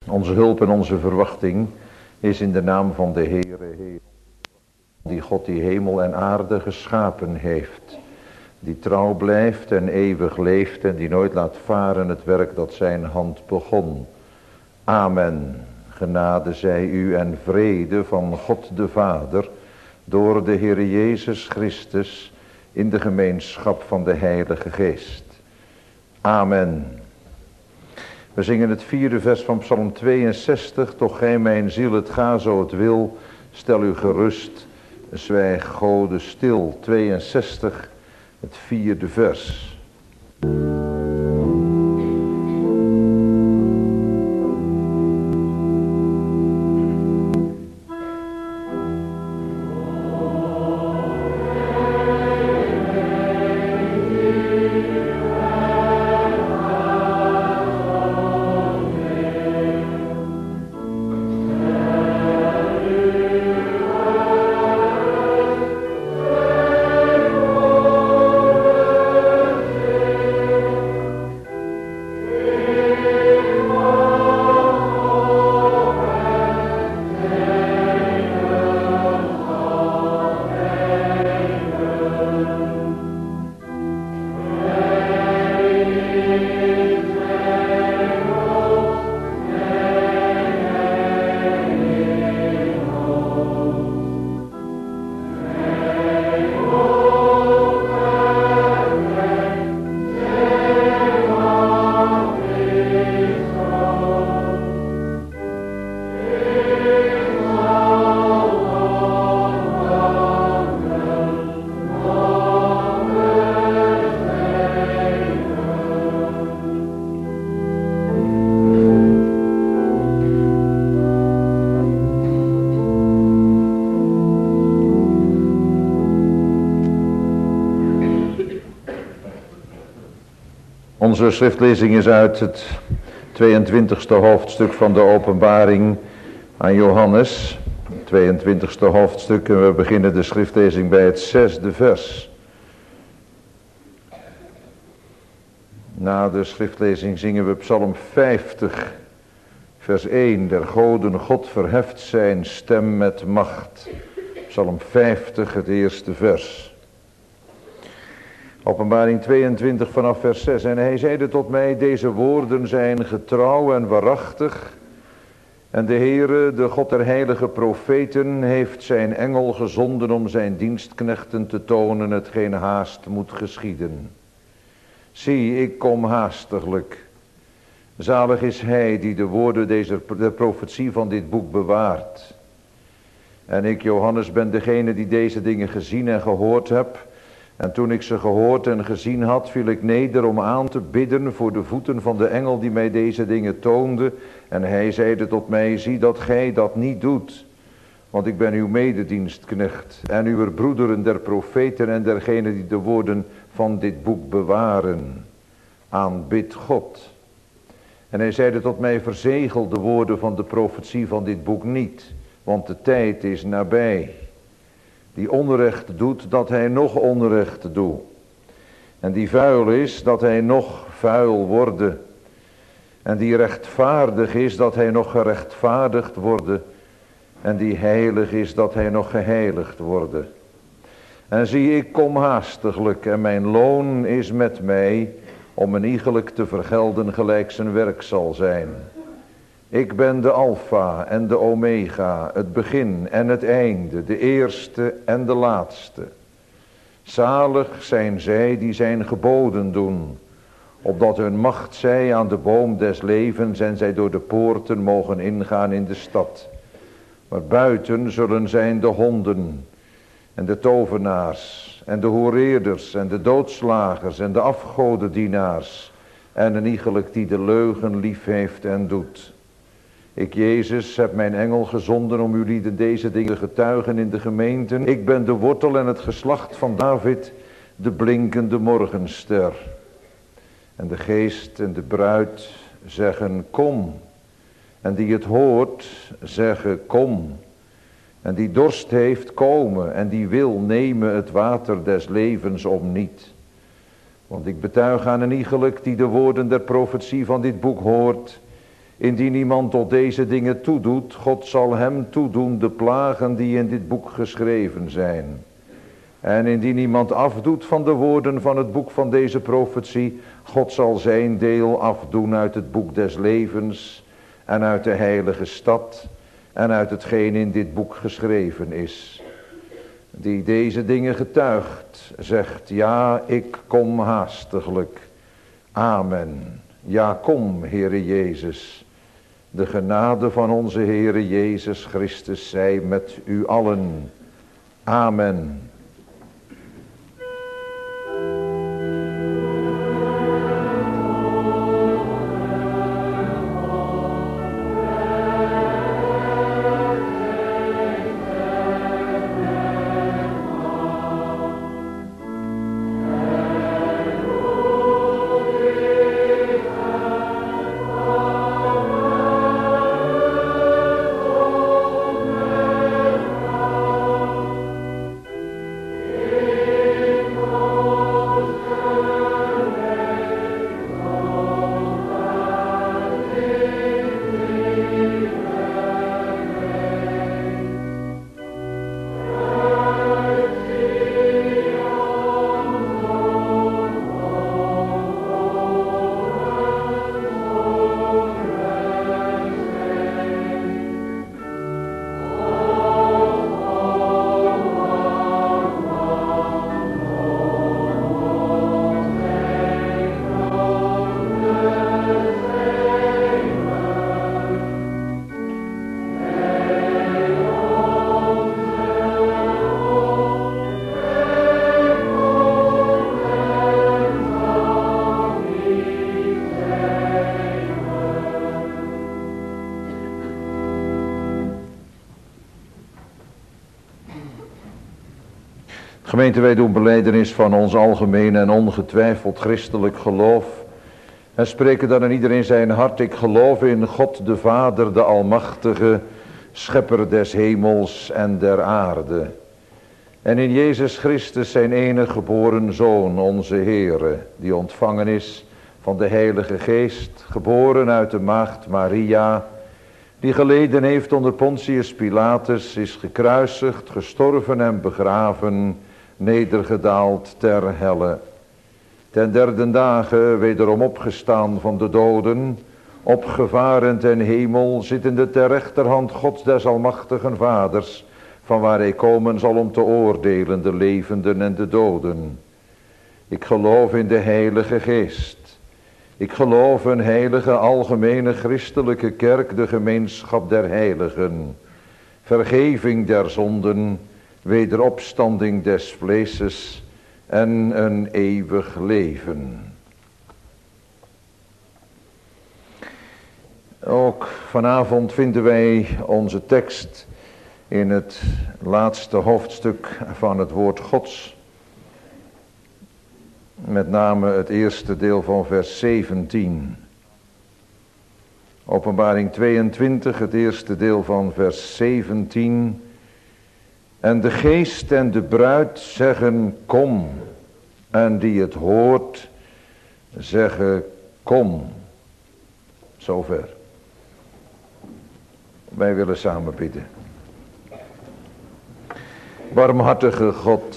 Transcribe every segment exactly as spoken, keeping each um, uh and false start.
Onze hulp en onze verwachting is in de naam van de Heere, die God die hemel en aarde geschapen heeft. Die trouw blijft en eeuwig leeft en die nooit laat varen het werk dat zijn hand begon. Amen. Genade zij u en vrede van God de Vader door de Heere Jezus Christus in de gemeenschap van de Heilige Geest. Amen. We zingen het vierde vers van Psalm tweeënzestig. Toch gij mijn ziel, het ga zo het wil, stel u gerust, zwijg Gode stil. tweeënzestig, het vierde vers. Onze schriftlezing is uit het tweeëntwintigste hoofdstuk van de Openbaring aan Johannes. Het tweeëntwintigste hoofdstuk, en we beginnen de schriftlezing bij het zesde vers. Na de schriftlezing zingen we Psalm vijftig, vers één. Der goden God verheft zijn stem met macht. Psalm vijftig, het eerste vers. Openbaring tweeëntwintig vanaf vers zes. En hij zeide tot mij, deze woorden zijn getrouw en waarachtig. En de Heere, de God der heilige profeten, heeft zijn engel gezonden om zijn dienstknechten te tonen hetgeen haast moet geschieden. Zie, ik kom haastiglijk. Zalig is hij die de woorden deze, de profetie van dit boek bewaart. En ik, Johannes, ben degene die deze dingen gezien en gehoord heb. En toen ik ze gehoord en gezien had, viel ik neder om aan te bidden voor de voeten van de engel die mij deze dingen toonde. En hij zeide tot mij, zie dat gij dat niet doet. Want ik ben uw mededienstknecht en uw broederen der profeten en dergenen die de woorden van dit boek bewaren. Aanbid God. En hij zeide tot mij, verzegel de woorden van de profetie van dit boek niet, want de tijd is nabij. Die onrecht doet, dat hij nog onrecht doet. En die vuil is, dat hij nog vuil worde. En die rechtvaardig is, dat hij nog gerechtvaardigd worde. En die heilig is, dat hij nog geheiligd worde. En zie, ik kom haastiglijk en mijn loon is met mij, om een iegelijk te vergelden gelijk zijn werk zal zijn. Ik ben de Alpha en de Omega, het begin en het einde, de eerste en de laatste. Zalig zijn zij die zijn geboden doen, opdat hun macht zij aan de boom des levens en zij door de poorten mogen ingaan in de stad. Maar buiten zullen zijn de honden en de tovenaars en de hoereerders en de doodslagers en de afgodendienaars en een iegelijk die de leugen lief heeft en doet. Ik, Jezus, heb mijn engel gezonden om jullie deze dingen getuigen in de gemeenten. Ik ben de wortel en het geslacht van David, de blinkende morgenster. En de geest en de bruid zeggen, kom. En die het hoort, zeggen, kom. En die dorst heeft, komen. En die wil, nemen het water des levens om niet. Want ik betuig aan een iegelijk die de woorden der profetie van dit boek hoort. Indien iemand tot deze dingen toedoet, God zal hem toedoen de plagen die in dit boek geschreven zijn. En indien iemand afdoet van de woorden van het boek van deze profetie, God zal zijn deel afdoen uit het boek des levens en uit de heilige stad en uit hetgeen in dit boek geschreven is. Die deze dingen getuigt, zegt, ja, ik kom haastiglijk. Amen. Ja, kom, Heere Jezus. De genade van onze Heere Jezus Christus zij met u allen. Amen. Gemeente, wij doen belijdenis van ons algemeen en ongetwijfeld christelijk geloof. En spreken dan in ieder in zijn hart, ik geloof in God de Vader, de Almachtige, Schepper des hemels en der aarde. En in Jezus Christus zijn enige geboren Zoon, onze Heere, die ontvangen is van de Heilige Geest, geboren uit de maagd Maria, die geleden heeft onder Pontius Pilatus, is gekruisigd, gestorven en begraven, nedergedaald ter helle. Ten derde dagen wederom opgestaan van de doden, opgevaren ten hemel, zittende ter rechterhand Gods des almachtigen Vaders, van waar hij komen zal om te oordelen de levenden en de doden. Ik geloof in de Heilige Geest. Ik geloof een heilige algemene christelijke kerk, de gemeenschap der heiligen, vergeving der zonden, wederopstanding des vleeses en een eeuwig leven. Ook vanavond vinden wij onze tekst in het laatste hoofdstuk van het woord Gods. Met name het eerste deel van vers zeventien. Openbaring tweeëntwintig, het eerste deel van vers zeventien. En de geest en de bruid zeggen kom. En die het hoort zeggen kom. Zover. Wij willen samen bidden. Barmhartige God,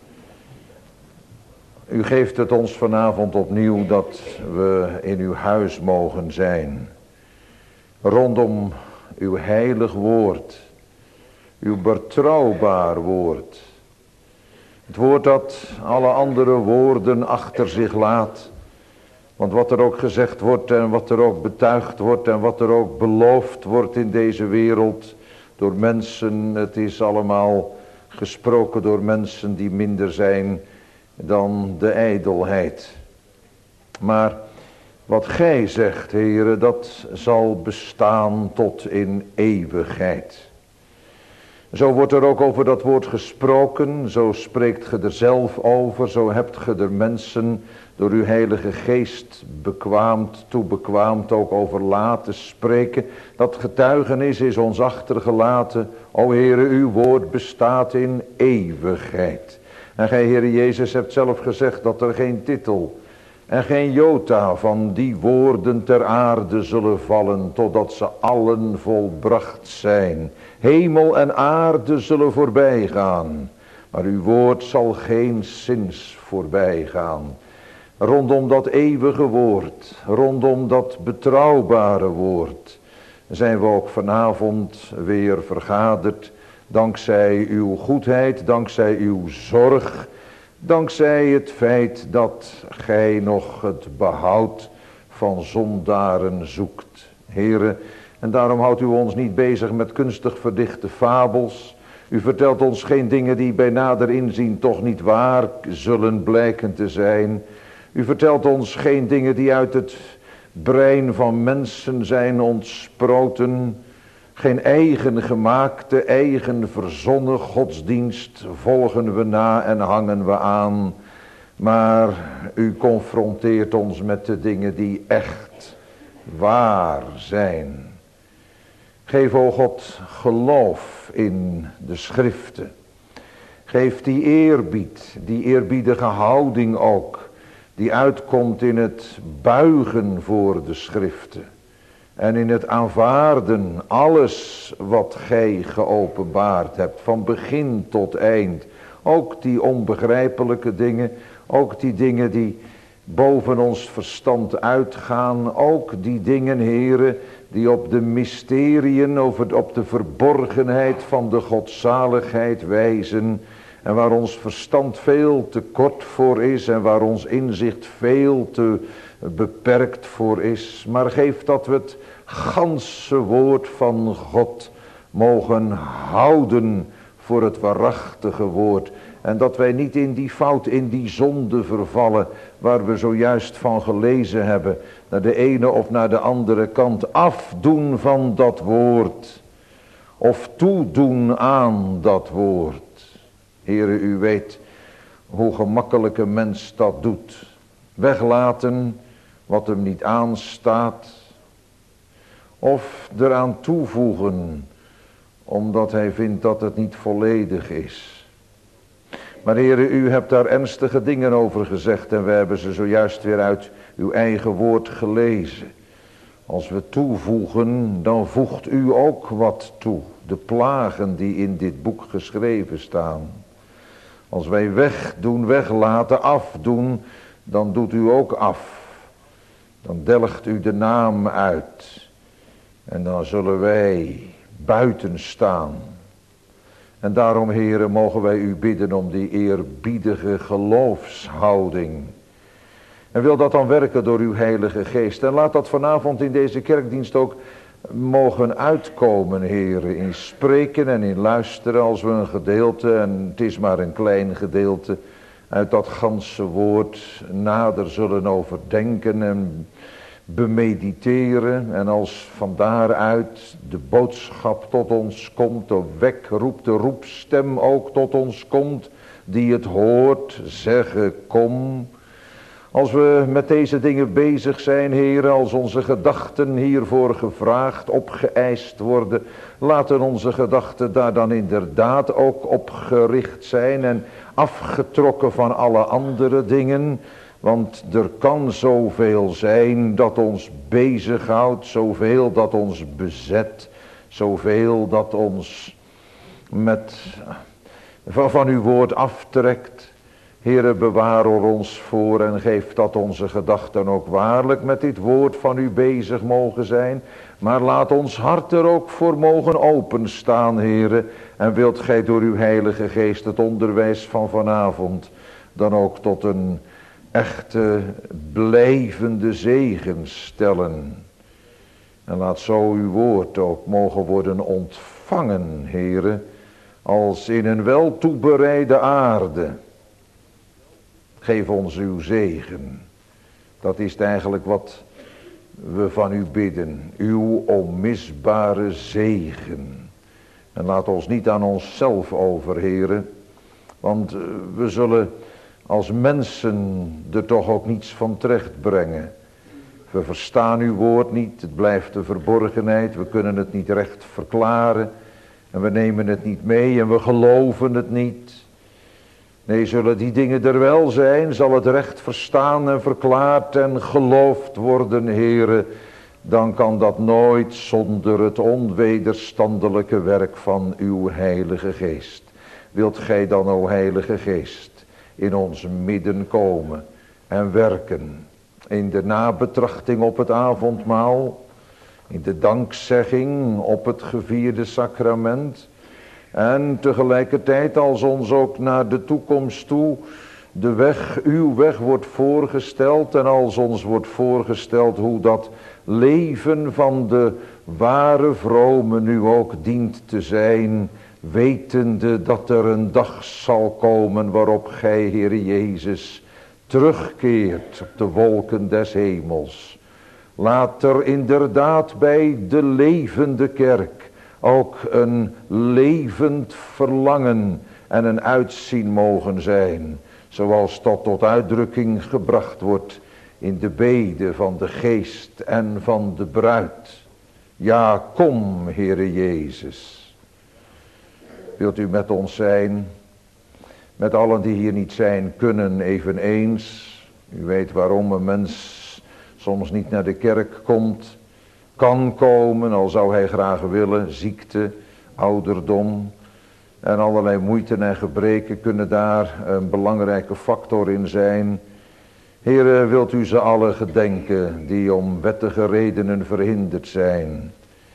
u geeft het ons vanavond opnieuw dat we in uw huis mogen zijn. Rondom uw heilig woord. Uw betrouwbaar woord. Het woord dat alle andere woorden achter zich laat. Want wat er ook gezegd wordt en wat er ook betuigd wordt en wat er ook beloofd wordt in deze wereld door mensen, het is allemaal gesproken door mensen die minder zijn dan de ijdelheid. Maar wat gij zegt, Heere, dat zal bestaan tot in eeuwigheid. Zo wordt er ook over dat woord gesproken, zo spreekt ge er zelf over, zo hebt ge er mensen door uw heilige geest bekwaamd, toebekwaamd ook over laten spreken. Dat getuigenis is ons achtergelaten. O Heere, uw woord bestaat in eeuwigheid. En gij, Heere Jezus, hebt zelf gezegd dat er geen titel En geen jota van die woorden ter aarde zullen vallen, totdat ze allen volbracht zijn. Hemel en aarde zullen voorbij gaan, maar uw woord zal geen zins voorbij gaan. Rondom dat eeuwige woord, rondom dat betrouwbare woord, zijn we ook vanavond weer vergaderd, dankzij uw goedheid, dankzij uw zorg, dankzij het feit dat gij nog het behoud van zondaren zoekt. Here, en daarom houdt u ons niet bezig met kunstig verdichte fabels. U vertelt ons geen dingen die bij nader inzien toch niet waar zullen blijken te zijn. U vertelt ons geen dingen die uit het brein van mensen zijn ontsproten. Geen eigen gemaakte, eigen verzonnen godsdienst volgen we na en hangen we aan. Maar u confronteert ons met de dingen die echt waar zijn. Geef, o God, geloof in de schriften. Geef die eerbied, die eerbiedige houding ook, die uitkomt in het buigen voor de schriften. En in het aanvaarden alles wat gij geopenbaard hebt, van begin tot eind. Ook die onbegrijpelijke dingen, ook die dingen die boven ons verstand uitgaan. Ook die dingen, Heere, die op de mysteriën, over, op de verborgenheid van de godzaligheid wijzen. En waar ons verstand veel te kort voor is en waar ons inzicht veel te beperkt voor is. Maar geef dat we het ganse woord van God mogen houden voor het waarachtige woord. En dat wij niet in die fout, in die zonde vervallen waar we zojuist van gelezen hebben. Naar de ene of naar de andere kant afdoen van dat woord. Of toedoen aan dat woord. Heere, u weet hoe gemakkelijk een mens dat doet. Weglaten wat hem niet aanstaat. Of eraan toevoegen omdat hij vindt dat het niet volledig is. Maar Heere, u hebt daar ernstige dingen over gezegd en we hebben ze zojuist weer uit uw eigen woord gelezen. Als we toevoegen, dan voegt u ook wat toe. De plagen die in dit boek geschreven staan. Als wij wegdoen, weglaten, afdoen, dan doet u ook af. Dan delgt u de naam uit. En dan zullen wij buiten staan. En daarom, Heere, mogen wij u bidden om die eerbiedige geloofshouding. En wil dat dan werken door uw Heilige Geest. En laat dat vanavond in deze kerkdienst ook mogen uitkomen, Heere, in spreken en in luisteren als we een gedeelte, en het is maar een klein gedeelte, uit dat ganse woord nader zullen overdenken en bemediteren. En als van daaruit de boodschap tot ons komt, de wekroep, de roepstem ook tot ons komt, die het hoort, zeggen kom. Als we met deze dingen bezig zijn, Heere, als onze gedachten hiervoor gevraagd, opgeëist worden, laten onze gedachten daar dan inderdaad ook op gericht zijn en afgetrokken van alle andere dingen. Want er kan zoveel zijn dat ons bezighoudt, zoveel dat ons bezet, zoveel dat ons met, van, van uw woord aftrekt. Heere, bewaar er ons voor en geef dat onze gedachten ook waarlijk met dit woord van u bezig mogen zijn. Maar laat ons hart er ook voor mogen openstaan, Heere. En wilt gij door uw Heilige Geest het onderwijs van vanavond dan ook tot een echte blijvende zegen stellen. En laat zo uw woord ook mogen worden ontvangen, Heere, als in een wel toebereide aarde. Geef ons uw zegen. Dat is eigenlijk wat we van u bidden. Uw onmisbare zegen. En laat ons niet aan onszelf over, Heere. Want we zullen als mensen er toch ook niets van terecht brengen. We verstaan uw woord niet. Het blijft de verborgenheid. We kunnen het niet recht verklaren. En we nemen het niet mee en we geloven het niet. Nee, zullen die dingen er wel zijn, zal het recht verstaan en verklaard en geloofd worden, Heere, dan kan dat nooit zonder het onwederstandelijke werk van uw Heilige Geest. Wilt gij dan, o Heilige Geest, in ons midden komen en werken in de nabetrachting op het avondmaal, in de dankzegging op het gevierde sacrament, en tegelijkertijd als ons ook naar de toekomst toe de weg, uw weg wordt voorgesteld, en als ons wordt voorgesteld hoe dat leven van de ware vrome nu ook dient te zijn, wetende dat er een dag zal komen waarop gij, Heer Jezus, terugkeert op de wolken des hemels. Laat er inderdaad bij de levende kerk ook een levend verlangen en een uitzien mogen zijn, zoals dat tot uitdrukking gebracht wordt in de bede van de Geest en van de bruid. Ja, kom, Heere Jezus. Wilt u met ons zijn, met allen die hier niet zijn kunnen eveneens. U weet waarom een mens soms niet naar de kerk komt, kan komen, al zou hij graag willen, ziekte, ouderdom en allerlei moeite en gebreken kunnen daar een belangrijke factor in zijn. Heere, wilt u ze alle gedenken die om wettige redenen verhinderd zijn.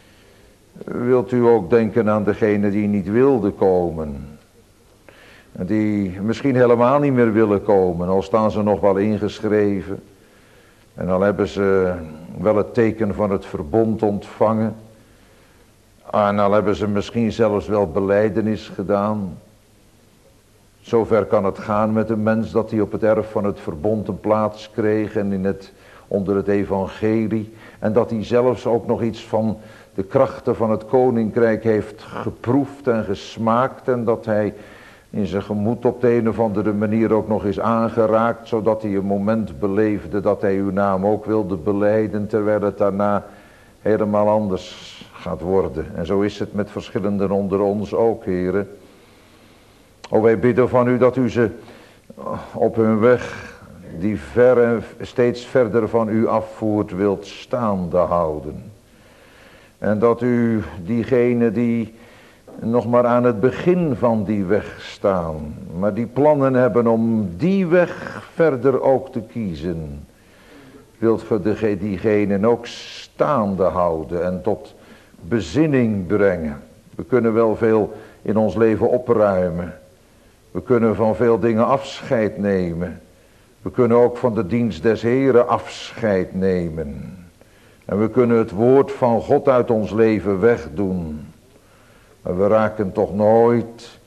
Wilt u ook denken aan degene die niet wilden komen. Die misschien helemaal niet meer willen komen, al staan ze nog wel ingeschreven. En al hebben ze wel het teken van het verbond ontvangen. En al hebben ze misschien zelfs wel belijdenis gedaan. Zover kan het gaan met een mens dat hij op het erf van het verbond een plaats kreeg en in het, onder het evangelie. En dat hij zelfs ook nog iets van de krachten van het koninkrijk heeft geproefd en gesmaakt. En dat hij in zijn gemoed op de een of andere manier ook nog is aangeraakt. Zodat hij een moment beleefde dat hij uw naam ook wilde belijden. Terwijl het daarna helemaal anders gaat worden. En zo is het met verschillenden onder ons ook, heren. O, wij bidden van u dat u ze op hun weg die ver en steeds verder van u afvoert wilt staande houden. En dat u diegenen die nog maar aan het begin van die weg staan, maar die plannen hebben om die weg verder ook te kiezen, wilt ge diegenen ook staande houden en tot bezinning brengen. We kunnen wel veel in ons leven opruimen. We kunnen van veel dingen afscheid nemen. We kunnen ook van de dienst des Heren afscheid nemen. En we kunnen het woord van God uit ons leven wegdoen. Maar we raken toch nooit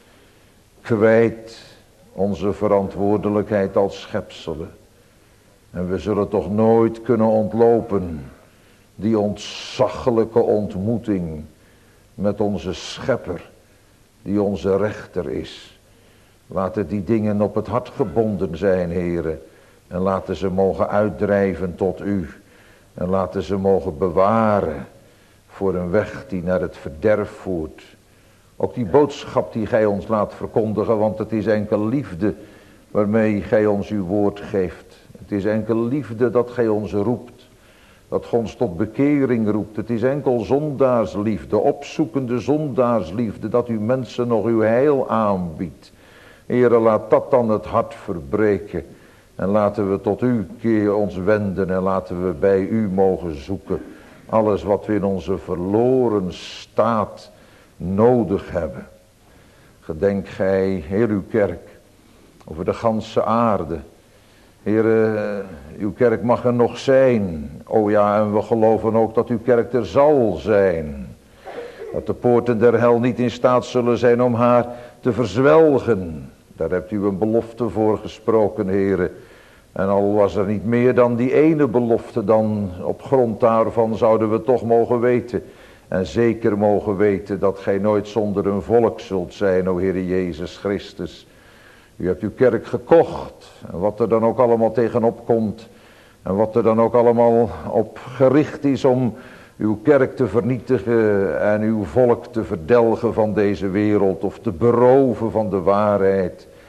kwijt onze verantwoordelijkheid als schepselen. En we zullen toch nooit kunnen ontlopen die ontzaglijke ontmoeting met onze schepper, die onze rechter is. Laten die dingen op het hart gebonden zijn, heren. En laten ze mogen uitdrijven tot u. En laten ze mogen bewaren voor een weg die naar het verderf voert. Ook die boodschap die gij ons laat verkondigen, want het is enkel liefde waarmee gij ons uw woord geeft. Het is enkel liefde dat gij ons roept. Dat gij ons tot bekering roept. Het is enkel zondaarsliefde, opzoekende zondaarsliefde, dat u mensen nog uw heil aanbiedt. Heere, laat dat dan het hart verbreken. En laten we tot u keer ons wenden en laten we bij u mogen zoeken. Alles wat we in onze verloren staat nodig hebben. Gedenk gij, Heer, uw kerk, over de ganse aarde. Heere, uw kerk mag er nog zijn. O ja, en we geloven ook dat uw kerk er zal zijn. Dat de poorten der hel niet in staat zullen zijn om haar te verzwelgen. Daar hebt u een belofte voor gesproken, heren. En al was er niet meer dan die ene belofte, dan op grond daarvan zouden we toch mogen weten. En zeker mogen weten dat gij nooit zonder een volk zult zijn, o Heere Jezus Christus. U hebt uw kerk gekocht. En wat er dan ook allemaal tegenop komt. En wat er dan ook allemaal op gericht is om uw kerk te vernietigen en uw volk te verdelgen van deze wereld of te beroven van de waarheid.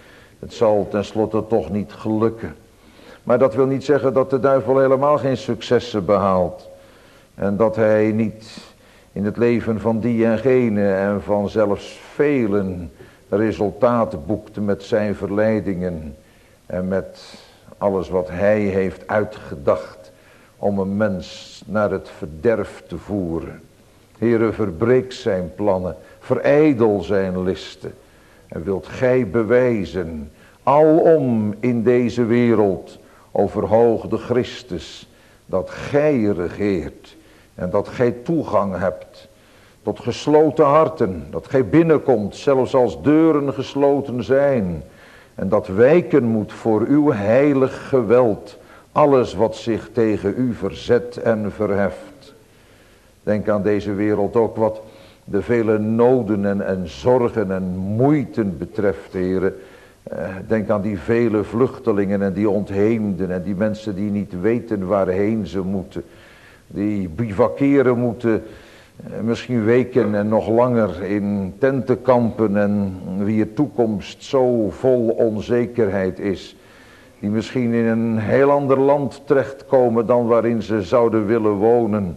Het zal tenslotte toch niet gelukken. Maar dat wil niet zeggen dat de duivel helemaal geen successen behaalt. En dat hij niet in het leven van die en gene en van zelfs velen resultaten boekte met zijn verleidingen. En met alles wat hij heeft uitgedacht om een mens naar het verderf te voeren. Heere, verbreek zijn plannen, verijdel zijn listen. En wilt gij bewijzen, alom in deze wereld, overhoogde Christus, dat gij regeert en dat gij toegang hebt tot gesloten harten, dat gij binnenkomt, zelfs als deuren gesloten zijn, en dat wijken moet voor uw heilig geweld, alles wat zich tegen u verzet en verheft. Denk aan deze wereld ook wat de vele noden en, en zorgen en moeiten betreft, heren. Denk aan die vele vluchtelingen en die ontheemden en die mensen die niet weten waarheen ze moeten. Die bivakeren moeten, misschien weken en nog langer in tentenkampen en wier toekomst zo vol onzekerheid is. Die misschien in een heel ander land terechtkomen dan waarin ze zouden willen wonen.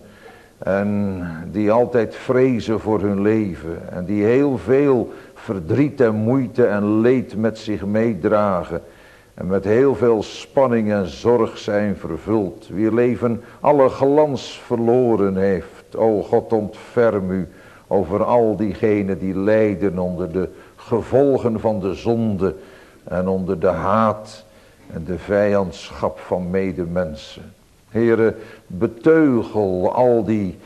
En die altijd vrezen voor hun leven. En die heel veel verdriet en moeite en leed met zich meedragen. En met heel veel spanning en zorg zijn vervuld. Wier leven alle glans verloren heeft. O God, ontferm u over al diegenen die lijden onder de gevolgen van de zonde. En onder de haat en de vijandschap van medemensen. Heere, beteugel al die,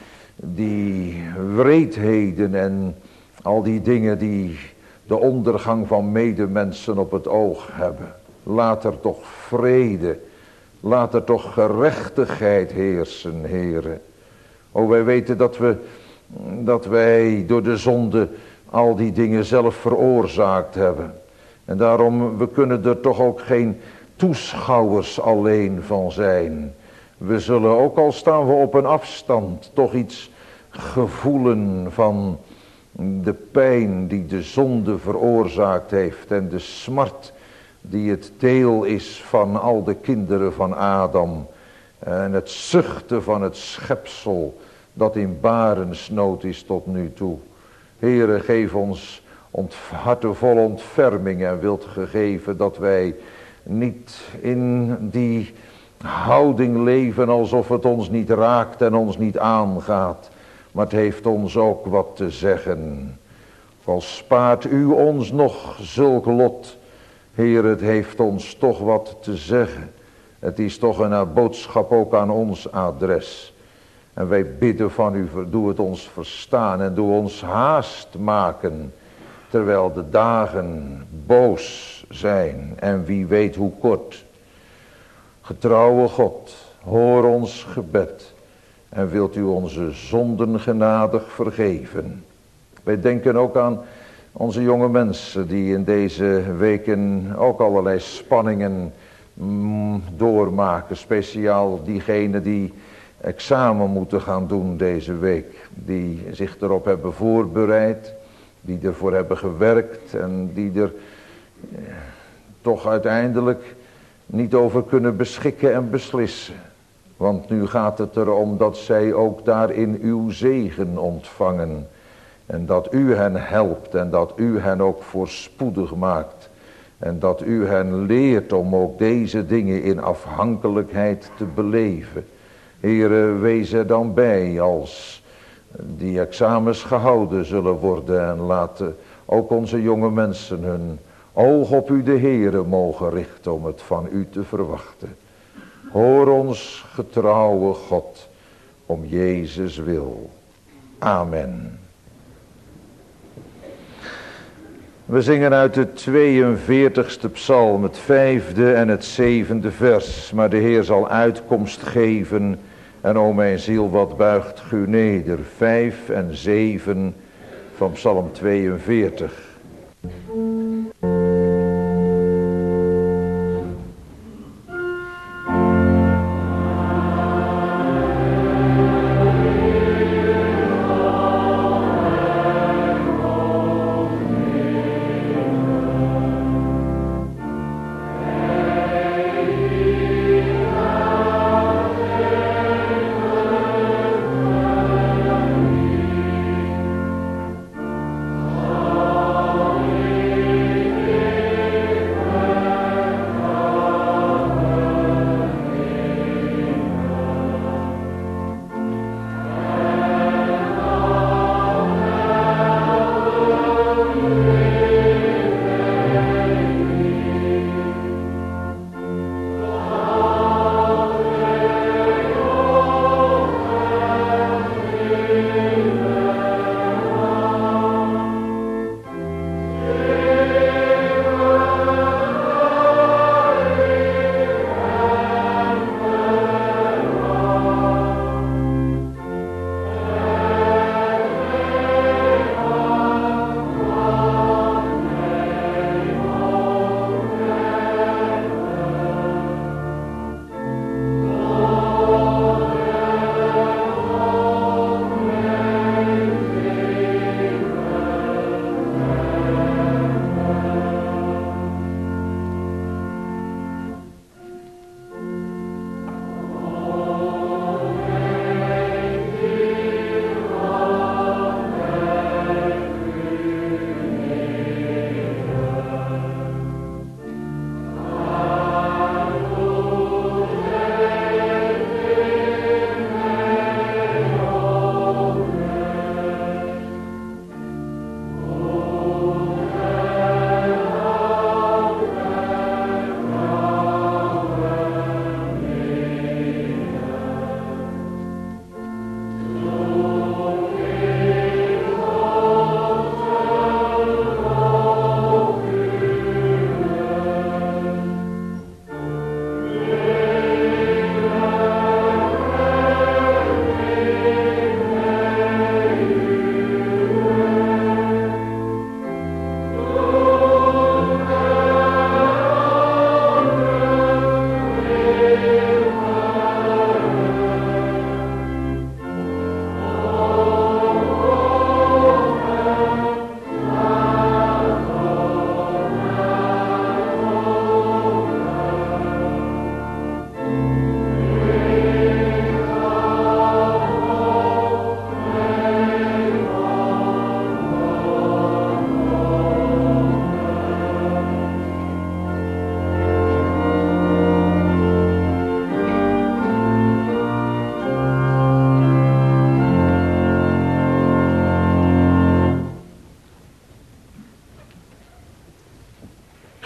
die wreedheden en al die dingen die de ondergang van medemensen op het oog hebben. Laat er toch vrede, laat er toch gerechtigheid heersen, Heere. O, wij weten dat, we, dat wij door de zonde al die dingen zelf veroorzaakt hebben. En daarom, we kunnen er toch ook geen toeschouwers alleen van zijn. We zullen, ook al staan we op een afstand, toch iets gevoelen van de pijn die de zonde veroorzaakt heeft en de smart die het deel is van al de kinderen van Adam. En het zuchten van het schepsel dat in barensnood is tot nu toe. Heere, geef ons ont, harten vol ontferming en wilt gegeven dat wij niet in die houding leven alsof het ons niet raakt en ons niet aangaat. Maar het heeft ons ook wat te zeggen. Al spaart u ons nog zulk lot. Heer, het heeft ons toch wat te zeggen. Het is toch een boodschap ook aan ons adres. En wij bidden van u, doe het ons verstaan en doe ons haast maken. Terwijl de dagen boos zijn en wie weet hoe kort. Getrouwe God, hoor ons gebed en wilt u onze zonden genadig vergeven. Wij denken ook aan onze jonge mensen die in deze weken ook allerlei spanningen mm, doormaken. Speciaal diegenen die examen moeten gaan doen deze week. Die zich erop hebben voorbereid, die ervoor hebben gewerkt en die er eh, toch uiteindelijk niet over kunnen beschikken en beslissen. Want nu gaat het erom dat zij ook daarin uw zegen ontvangen. En dat u hen helpt en dat u hen ook voorspoedig maakt. En dat u hen leert om ook deze dingen in afhankelijkheid te beleven. Heere, wees er dan bij als die examens gehouden zullen worden. En laten ook onze jonge mensen hun oog op u de Heere mogen richten om het van u te verwachten. Hoor ons getrouwe God, om Jezus wil. Amen. We zingen uit de tweeënveertigste psalm, het vijfde en het zevende vers. Maar de Heer zal uitkomst geven en o mijn ziel, wat buigt u neder. Vijf en zeven van psalm tweeënveertig.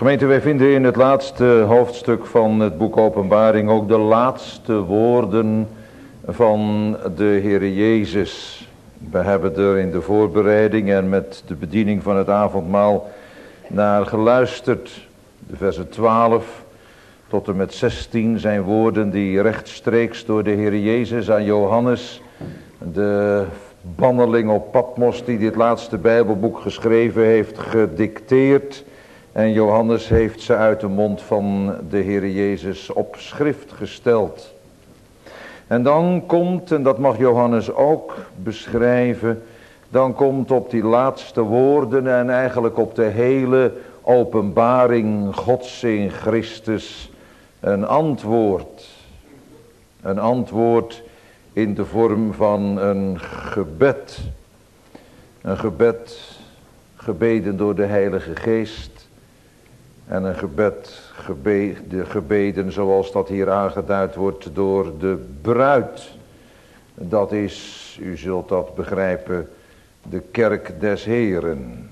Gemeente, wij vinden in het laatste hoofdstuk van het boek Openbaring ook de laatste woorden van de Heere Jezus. We hebben er in de voorbereiding en met de bediening van het avondmaal naar geluisterd. De versen twaalf tot en met zestien zijn woorden die rechtstreeks door de Heere Jezus aan Johannes, de banneling op Patmos die dit laatste Bijbelboek geschreven heeft, gedicteerd. En Johannes heeft ze uit de mond van de Heere Jezus op schrift gesteld. En dan komt, en dat mag Johannes ook beschrijven, dan komt op die laatste woorden en eigenlijk op de hele openbaring Gods in Christus een antwoord. Een antwoord in de vorm van een gebed. Een gebed gebeden door de Heilige Geest. En een gebed gebeden, gebeden zoals dat hier aangeduid wordt door de bruid. Dat is, u zult dat begrijpen, de kerk des Heren.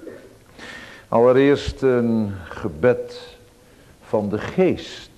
Allereerst een gebed van de geest.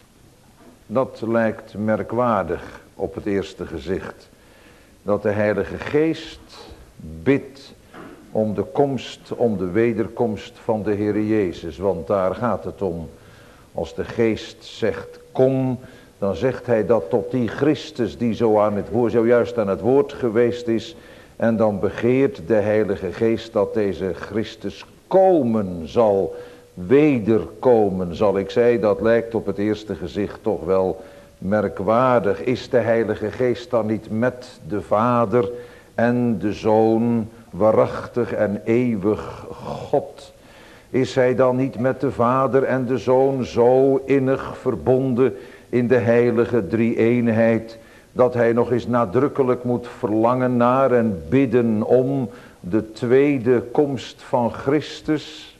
Dat lijkt merkwaardig op het eerste gezicht. Dat de Heilige Geest bidt om de komst, om de wederkomst van de Heere Jezus. Want daar gaat het om. Als de Geest zegt kom, dan zegt hij dat tot die Christus die zo aan het woord, zojuist aan het woord geweest is. En dan begeert de Heilige Geest dat deze Christus komen zal, wederkomen zal. Ik zei, dat lijkt op het eerste gezicht toch wel merkwaardig. Is de Heilige Geest dan niet met de Vader en de Zoon waarachtig en eeuwig God? Is hij dan niet met de Vader en de Zoon zo innig verbonden in de heilige drie-eenheid, dat hij nog eens nadrukkelijk moet verlangen naar en bidden om de tweede komst van Christus?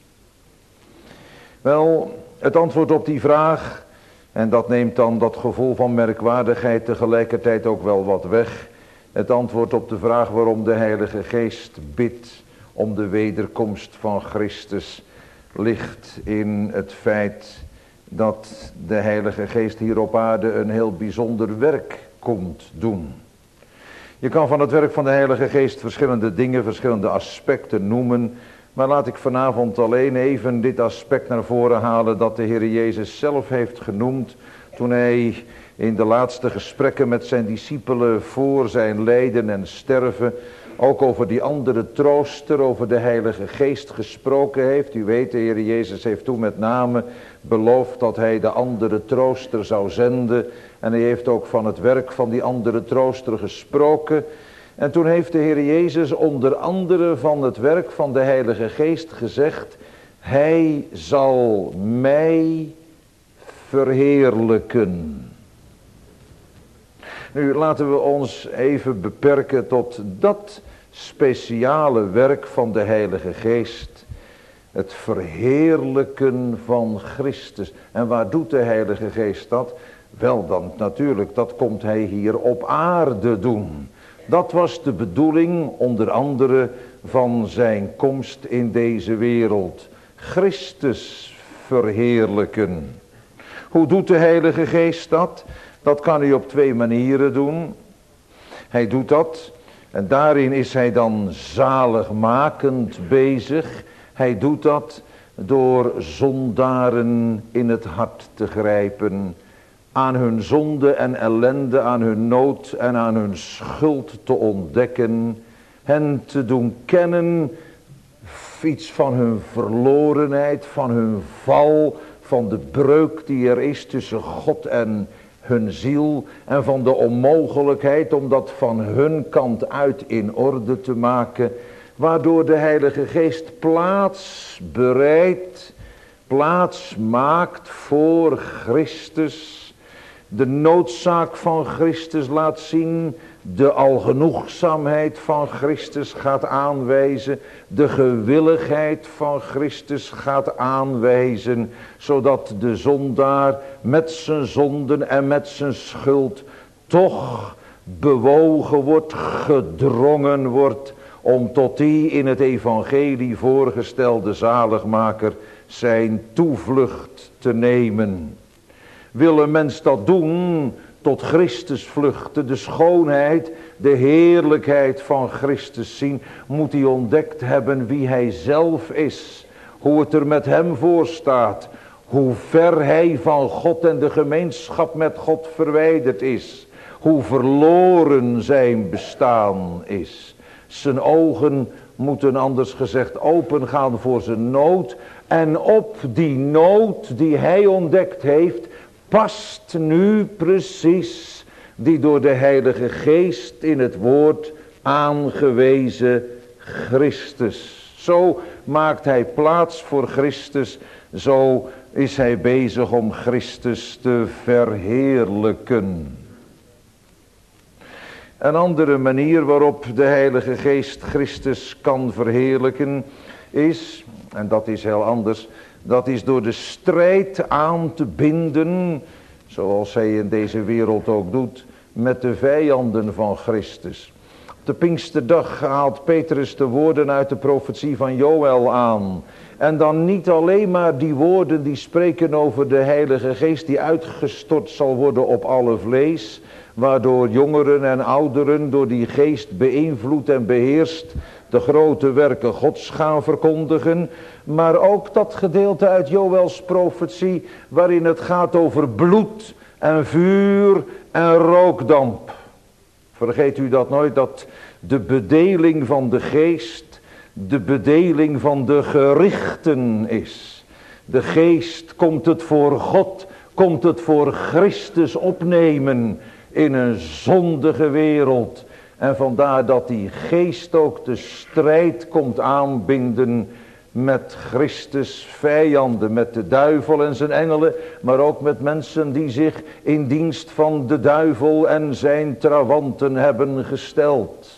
Wel, het antwoord op die vraag, en dat neemt dan dat gevoel van merkwaardigheid tegelijkertijd ook wel wat weg. Het antwoord op de vraag waarom de Heilige Geest bidt om de wederkomst van Christus ligt in het feit dat de Heilige Geest hier op aarde een heel bijzonder werk komt doen. Je kan van het werk van de Heilige Geest verschillende dingen, verschillende aspecten noemen. Maar laat ik vanavond alleen even dit aspect naar voren halen dat de Heer Jezus zelf heeft genoemd toen hij in de laatste gesprekken met zijn discipelen voor zijn lijden en sterven ook over die andere trooster, over de Heilige Geest gesproken heeft. U weet, de Heer Jezus heeft toen met name beloofd dat hij de andere trooster zou zenden. En hij heeft ook van het werk van die andere trooster gesproken. En toen heeft de Heer Jezus onder andere van het werk van de Heilige Geest gezegd: hij zal mij verheerlijken. Nu laten we ons even beperken tot dat speciale werk van de Heilige Geest. Het verheerlijken van Christus. En waar doet de Heilige Geest dat? Wel dan natuurlijk, dat komt hij hier op aarde doen. Dat was de bedoeling onder andere van zijn komst in deze wereld. Christus verheerlijken. Hoe doet de Heilige Geest dat? Dat kan hij op twee manieren doen. Hij doet dat en daarin is hij dan zaligmakend bezig. Hij doet dat door zondaren in het hart te grijpen. Aan hun zonde en ellende, aan hun nood en aan hun schuld te ontdekken. Hen te doen kennen iets van hun verlorenheid, van hun val, van de breuk die er is tussen God en hun ziel en van de onmogelijkheid om dat van hun kant uit in orde te maken, waardoor de Heilige Geest plaats bereidt, plaats maakt voor Christus, de noodzaak van Christus laat zien, de algenoegzaamheid van Christus gaat aanwijzen, de gewilligheid van Christus gaat aanwijzen, zodat de zondaar met zijn zonden en met zijn schuld toch bewogen wordt, gedrongen wordt, om tot die in het evangelie voorgestelde zaligmaker zijn toevlucht te nemen. Wil een mens dat doen, tot Christus vluchten, de schoonheid, de heerlijkheid van Christus zien, moet hij ontdekt hebben wie hij zelf is, hoe het er met hem voor staat, hoe ver hij van God en de gemeenschap met God verwijderd is, hoe verloren zijn bestaan is. Zijn ogen moeten, anders gezegd, opengaan voor zijn nood, en op die nood die hij ontdekt heeft, past nu precies die door de Heilige Geest in het woord aangewezen Christus. Zo maakt hij plaats voor Christus, zo is hij bezig om Christus te verheerlijken. Een andere manier waarop de Heilige Geest Christus kan verheerlijken is, en dat is heel anders, dat is door de strijd aan te binden, zoals hij in deze wereld ook doet, met de vijanden van Christus. Op de Pinksterdag haalt Petrus de woorden uit de profetie van Joël aan. En dan niet alleen maar die woorden die spreken over de Heilige Geest die uitgestort zal worden op alle vlees, waardoor jongeren en ouderen door die geest beïnvloed en beheerst de grote werken Gods gaan verkondigen, maar ook dat gedeelte uit Joëls profetie waarin het gaat over bloed en vuur en rookdamp. Vergeet u dat nooit, dat de bedeling van de geest de bedeling van de gerichten is. De geest komt het voor God, komt het voor Christus opnemen in een zondige wereld. En vandaar dat die geest ook de strijd komt aanbinden met Christus vijanden, met de duivel en zijn engelen, maar ook met mensen die zich in dienst van de duivel en zijn trawanten hebben gesteld.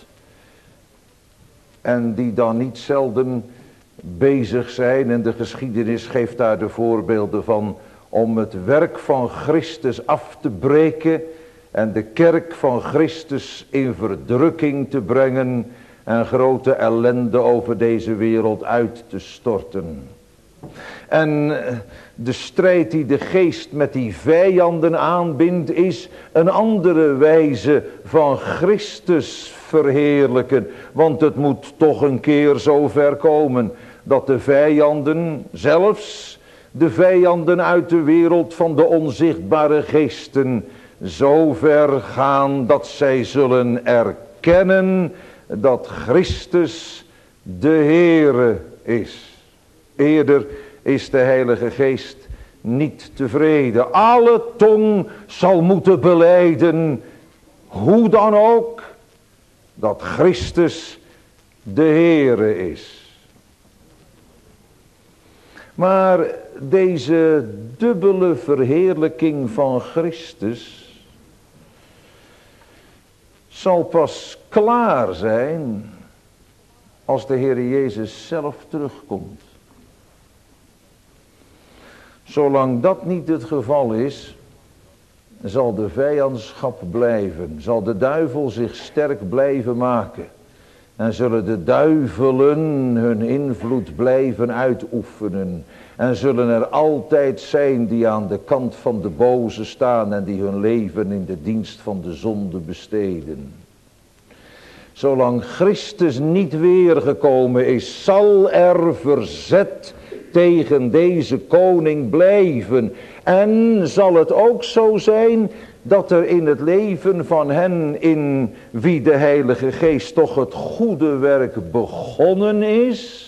En die dan niet zelden bezig zijn, en de geschiedenis geeft daar de voorbeelden van, om het werk van Christus af te breken en de kerk van Christus in verdrukking te brengen en grote ellende over deze wereld uit te storten. En de strijd die de geest met die vijanden aanbindt is een andere wijze van Christus verheerlijken. Want het moet toch een keer zo ver komen dat de vijanden, zelfs de vijanden uit de wereld van de onzichtbare geesten, zo ver gaan dat zij zullen erkennen dat Christus de Heere is. Eerder is de Heilige Geest niet tevreden. Alle tong zal moeten belijden, hoe dan ook, dat Christus de Heere is. Maar deze dubbele verheerlijking van Christus zal pas klaar zijn als de Heer Jezus zelf terugkomt. Zolang dat niet het geval is, zal de vijandschap blijven, zal de duivel zich sterk blijven maken. En zullen de duivelen hun invloed blijven uitoefenen. En zullen er altijd zijn die aan de kant van de boze staan en die hun leven in de dienst van de zonde besteden. Zolang Christus niet weergekomen is, zal er verzet tegen deze koning blijven. En zal het ook zo zijn dat er in het leven van hen in wie de Heilige Geest toch het goede werk begonnen is,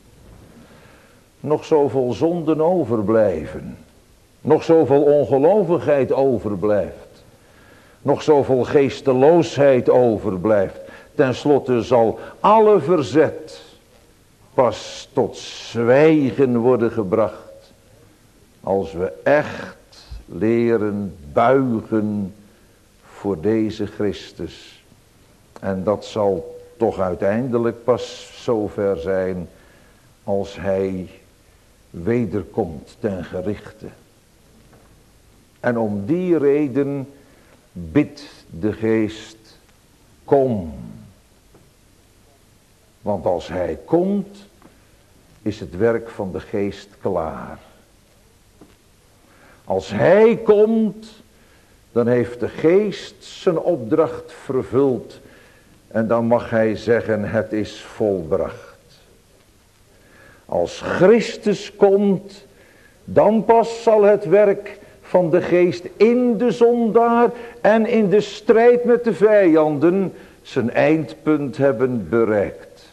nog zoveel zonden overblijven. Nog zoveel ongelovigheid overblijft. Nog zoveel geesteloosheid overblijft. Ten slotte zal alle verzet pas tot zwijgen worden gebracht als we echt leren buigen voor deze Christus. En dat zal toch uiteindelijk pas zover zijn als hij wederkomt ten gerichte. En om die reden bidt de Geest, kom. Want als hij komt, is het werk van de Geest klaar. Als Hij komt, dan heeft de Geest zijn opdracht vervuld. En dan mag Hij zeggen, het is volbracht. Als Christus komt, dan pas zal het werk van de Geest in de zondaar en in de strijd met de vijanden zijn eindpunt hebben bereikt.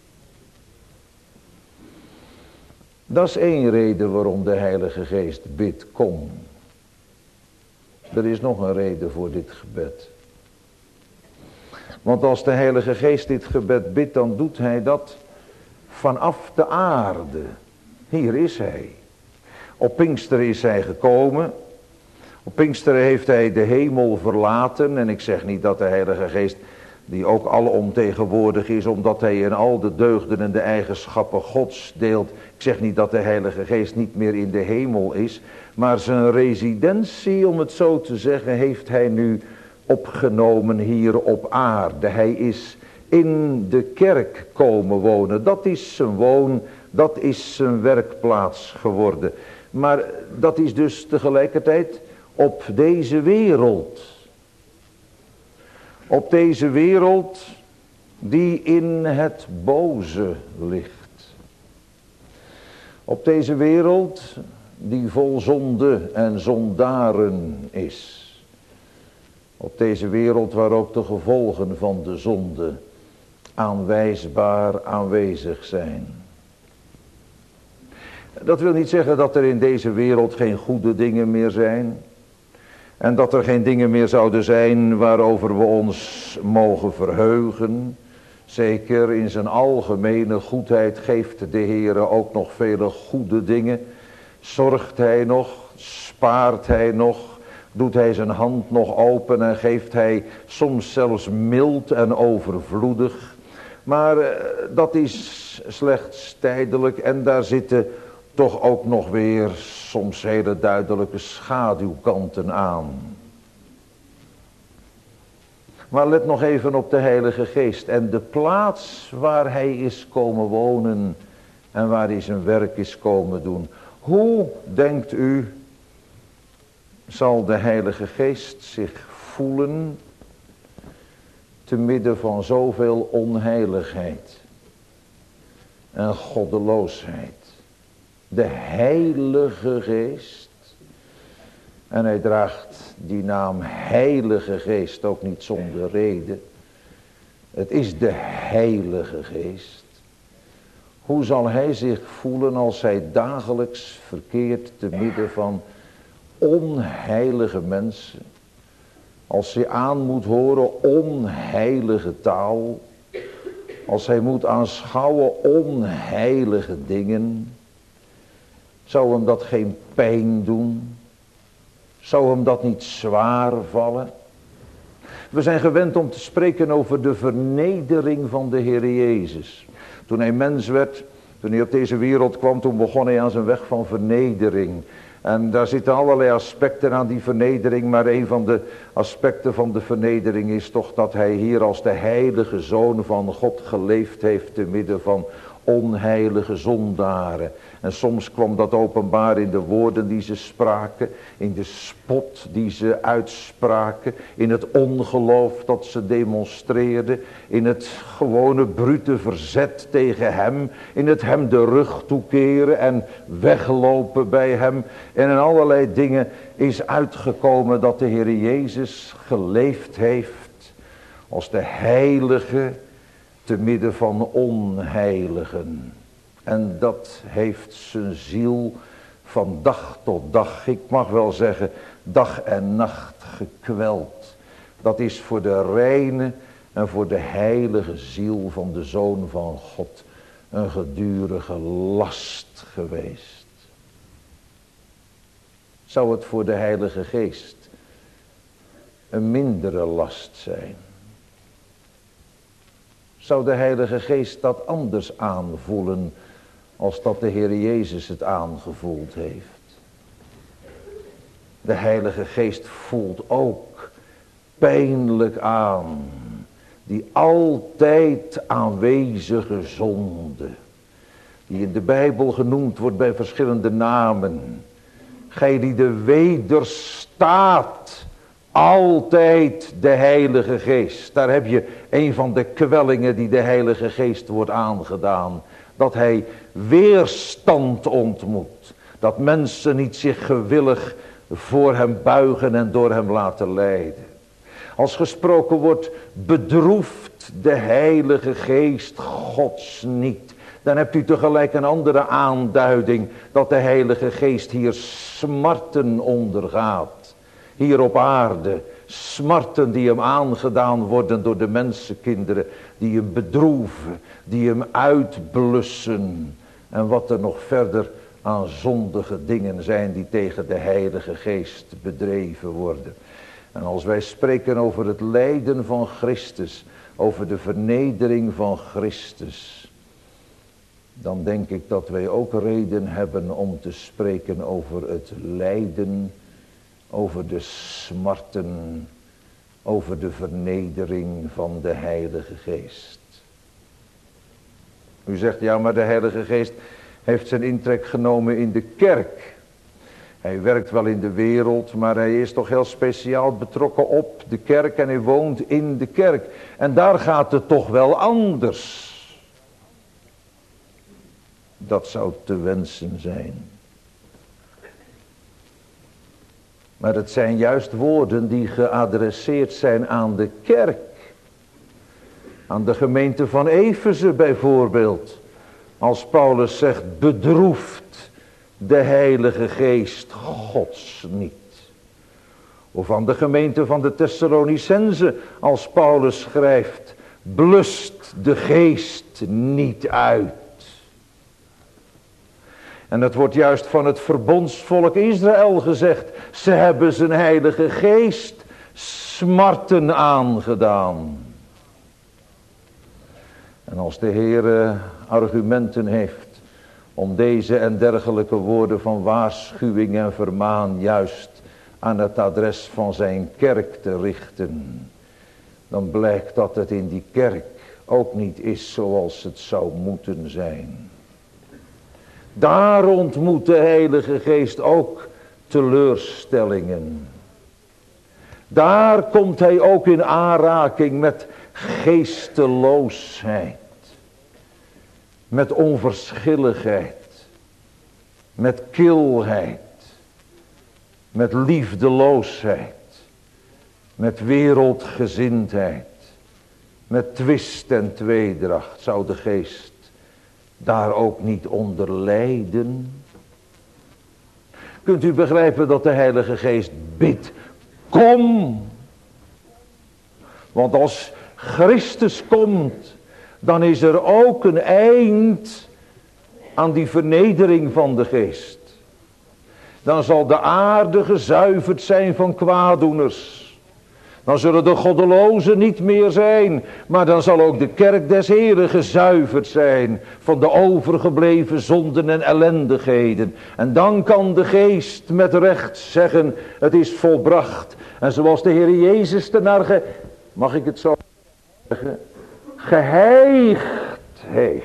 Dat is één reden waarom de Heilige Geest bidt, kom. Er is nog een reden voor dit gebed. Want als de Heilige Geest dit gebed bidt, dan doet Hij dat vanaf de aarde. Hier is Hij. Op Pinksteren is Hij gekomen. Op Pinksteren heeft Hij de hemel verlaten. En ik zeg niet dat de Heilige Geest, die ook alomtegenwoordig is, omdat Hij in al de deugden en de eigenschappen Gods deelt. Ik zeg niet dat de Heilige Geest niet meer in de hemel is. Maar zijn residentie, om het zo te zeggen, heeft Hij nu opgenomen hier op aarde. Hij is in de kerk komen wonen. Dat is zijn woon, dat is zijn werkplaats geworden. Maar dat is dus tegelijkertijd op deze wereld. Op deze wereld die in het boze ligt. Op deze wereld die vol zonde en zondaren is. Op deze wereld waar ook de gevolgen van de zonde aanwijsbaar aanwezig zijn. Dat wil niet zeggen dat er in deze wereld geen goede dingen meer zijn. En dat er geen dingen meer zouden zijn waarover we ons mogen verheugen. Zeker in zijn algemene goedheid geeft de Heere ook nog vele goede dingen. Zorgt Hij nog, spaart Hij nog, doet Hij zijn hand nog open en geeft Hij soms zelfs mild en overvloedig. Maar uh, dat is slechts tijdelijk en daar zitten toch ook nog weer soms hele duidelijke schaduwkanten aan. Maar let nog even op de Heilige Geest en de plaats waar Hij is komen wonen en waar Hij zijn werk is komen doen. Hoe, denkt u, zal de Heilige Geest zich voelen te midden van zoveel onheiligheid en goddeloosheid? De Heilige Geest, en Hij draagt die naam Heilige Geest ook niet zonder reden. Het is de Heilige Geest. Hoe zal Hij zich voelen als Hij dagelijks verkeert te midden van onheilige mensen? Als Hij aan moet horen onheilige taal. Als Hij moet aanschouwen onheilige dingen. Zou hem dat geen pijn doen? Zou hem dat niet zwaar vallen? We zijn gewend om te spreken over de vernedering van de Heer Jezus. Toen Hij mens werd, toen Hij op deze wereld kwam, toen begon Hij aan zijn weg van vernedering. En daar zitten allerlei aspecten aan die vernedering, maar een van de aspecten van de vernedering is toch dat Hij hier als de heilige Zoon van God geleefd heeft te midden van onheilige zondaren. En soms kwam dat openbaar in de woorden die ze spraken, in de spot die ze uitspraken, in het ongeloof dat ze demonstreerden, in het gewone brute verzet tegen hem, in het hem de rug toekeren en weglopen bij hem. En in allerlei dingen is uitgekomen dat de Heer Jezus geleefd heeft als de heilige te midden van onheiligen. En dat heeft zijn ziel van dag tot dag, ik mag wel zeggen, dag en nacht gekweld. Dat is voor de reine en voor de heilige ziel van de Zoon van God een gedurige last geweest. Zou het voor de Heilige Geest een mindere last zijn? Zou de Heilige Geest dat anders aanvoelen als dat de Heer Jezus het aangevoeld heeft? De Heilige Geest voelt ook pijnlijk aan die altijd aanwezige zonde. die in de Bijbel genoemd wordt bij verschillende namen. Gij die de wederstaat altijd de Heilige Geest. Daar heb je een van de kwellingen die de Heilige Geest wordt aangedaan. Dat hij weerstand ontmoet. Dat mensen niet zich gewillig voor hem buigen en door hem laten leiden. Als gesproken wordt, bedroeft de Heilige Geest Gods niet. Dan hebt u tegelijk een andere aanduiding dat de Heilige Geest hier smarten ondergaat. Hier op aarde, smarten die hem aangedaan worden door de mensenkinderen. Die hem bedroeven, die hem uitblussen. En wat er nog verder aan zondige dingen zijn die tegen de Heilige Geest bedreven worden. En als wij spreken over het lijden van Christus, over de vernedering van Christus, dan denk ik dat wij ook reden hebben om te spreken over het lijden, over de smarten, over de vernedering van de Heilige Geest. U zegt, ja, maar de Heilige Geest heeft zijn intrek genomen in de kerk. Hij werkt wel in de wereld, maar hij is toch heel speciaal betrokken op de kerk en hij woont in de kerk. En daar gaat het toch wel anders. Dat zou te wensen zijn. Maar het zijn juist woorden die geadresseerd zijn aan de kerk. Aan de gemeente van Efeze bijvoorbeeld. Als Paulus zegt, bedroeft de Heilige Geest Gods niet. Of aan de gemeente van de Thessalonicenzen, als Paulus schrijft, blust de geest niet uit. En het wordt juist van het verbondsvolk Israël gezegd, ze hebben zijn Heilige Geest smarten aangedaan. En als de Heer argumenten heeft om deze en dergelijke woorden van waarschuwing en vermaan juist aan het adres van zijn kerk te richten, dan blijkt dat het in die kerk ook niet is zoals het zou moeten zijn. Daar ontmoet de Heilige Geest ook teleurstellingen. Daar komt hij ook in aanraking met geesteloosheid. Met onverschilligheid. Met kilheid. Met liefdeloosheid. Met wereldgezindheid. Met twist en tweedracht zou de geest daar ook niet onder lijden. Kunt u begrijpen dat de Heilige Geest bidt, kom. Want als Christus komt, dan is er ook een eind aan die vernedering van de geest. Dan zal de aarde gezuiverd zijn van kwaaddoeners. Dan zullen de goddelozen niet meer zijn. Maar dan zal ook de kerk des Heren gezuiverd zijn van de overgebleven zonden en ellendigheden. En dan kan de geest met recht zeggen, het is volbracht. En zoals de Heer Jezus ernaar, ge, mag ik het zo zeggen, geheigd heeft.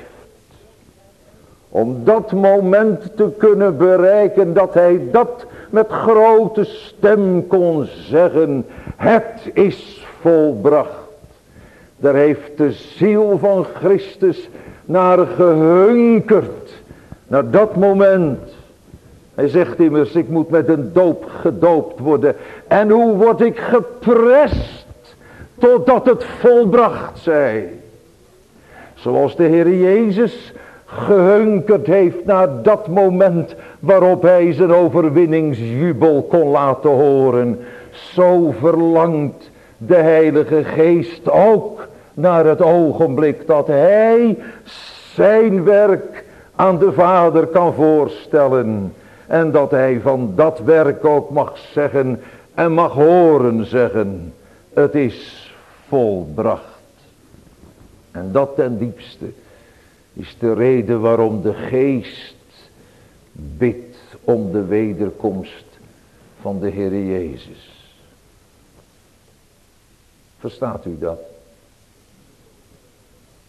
Om dat moment te kunnen bereiken dat hij dat met grote stem kon zeggen. Het is volbracht. Daar heeft de ziel van Christus naar gehunkerd. Naar dat moment. Hij zegt immers, ik moet met een doop gedoopt worden. En hoe word ik geprest totdat het volbracht zij. Zoals de Heer Jezus gehunkerd heeft naar dat moment waarop hij zijn overwinningsjubel kon laten horen. Zo verlangt de Heilige Geest ook naar het ogenblik dat hij zijn werk aan de Vader kan voorstellen. En dat hij van dat werk ook mag zeggen en mag horen zeggen, het is volbracht. En dat ten diepste is de reden waarom de Geest bidt om de wederkomst van de Heer Jezus. Verstaat u dat?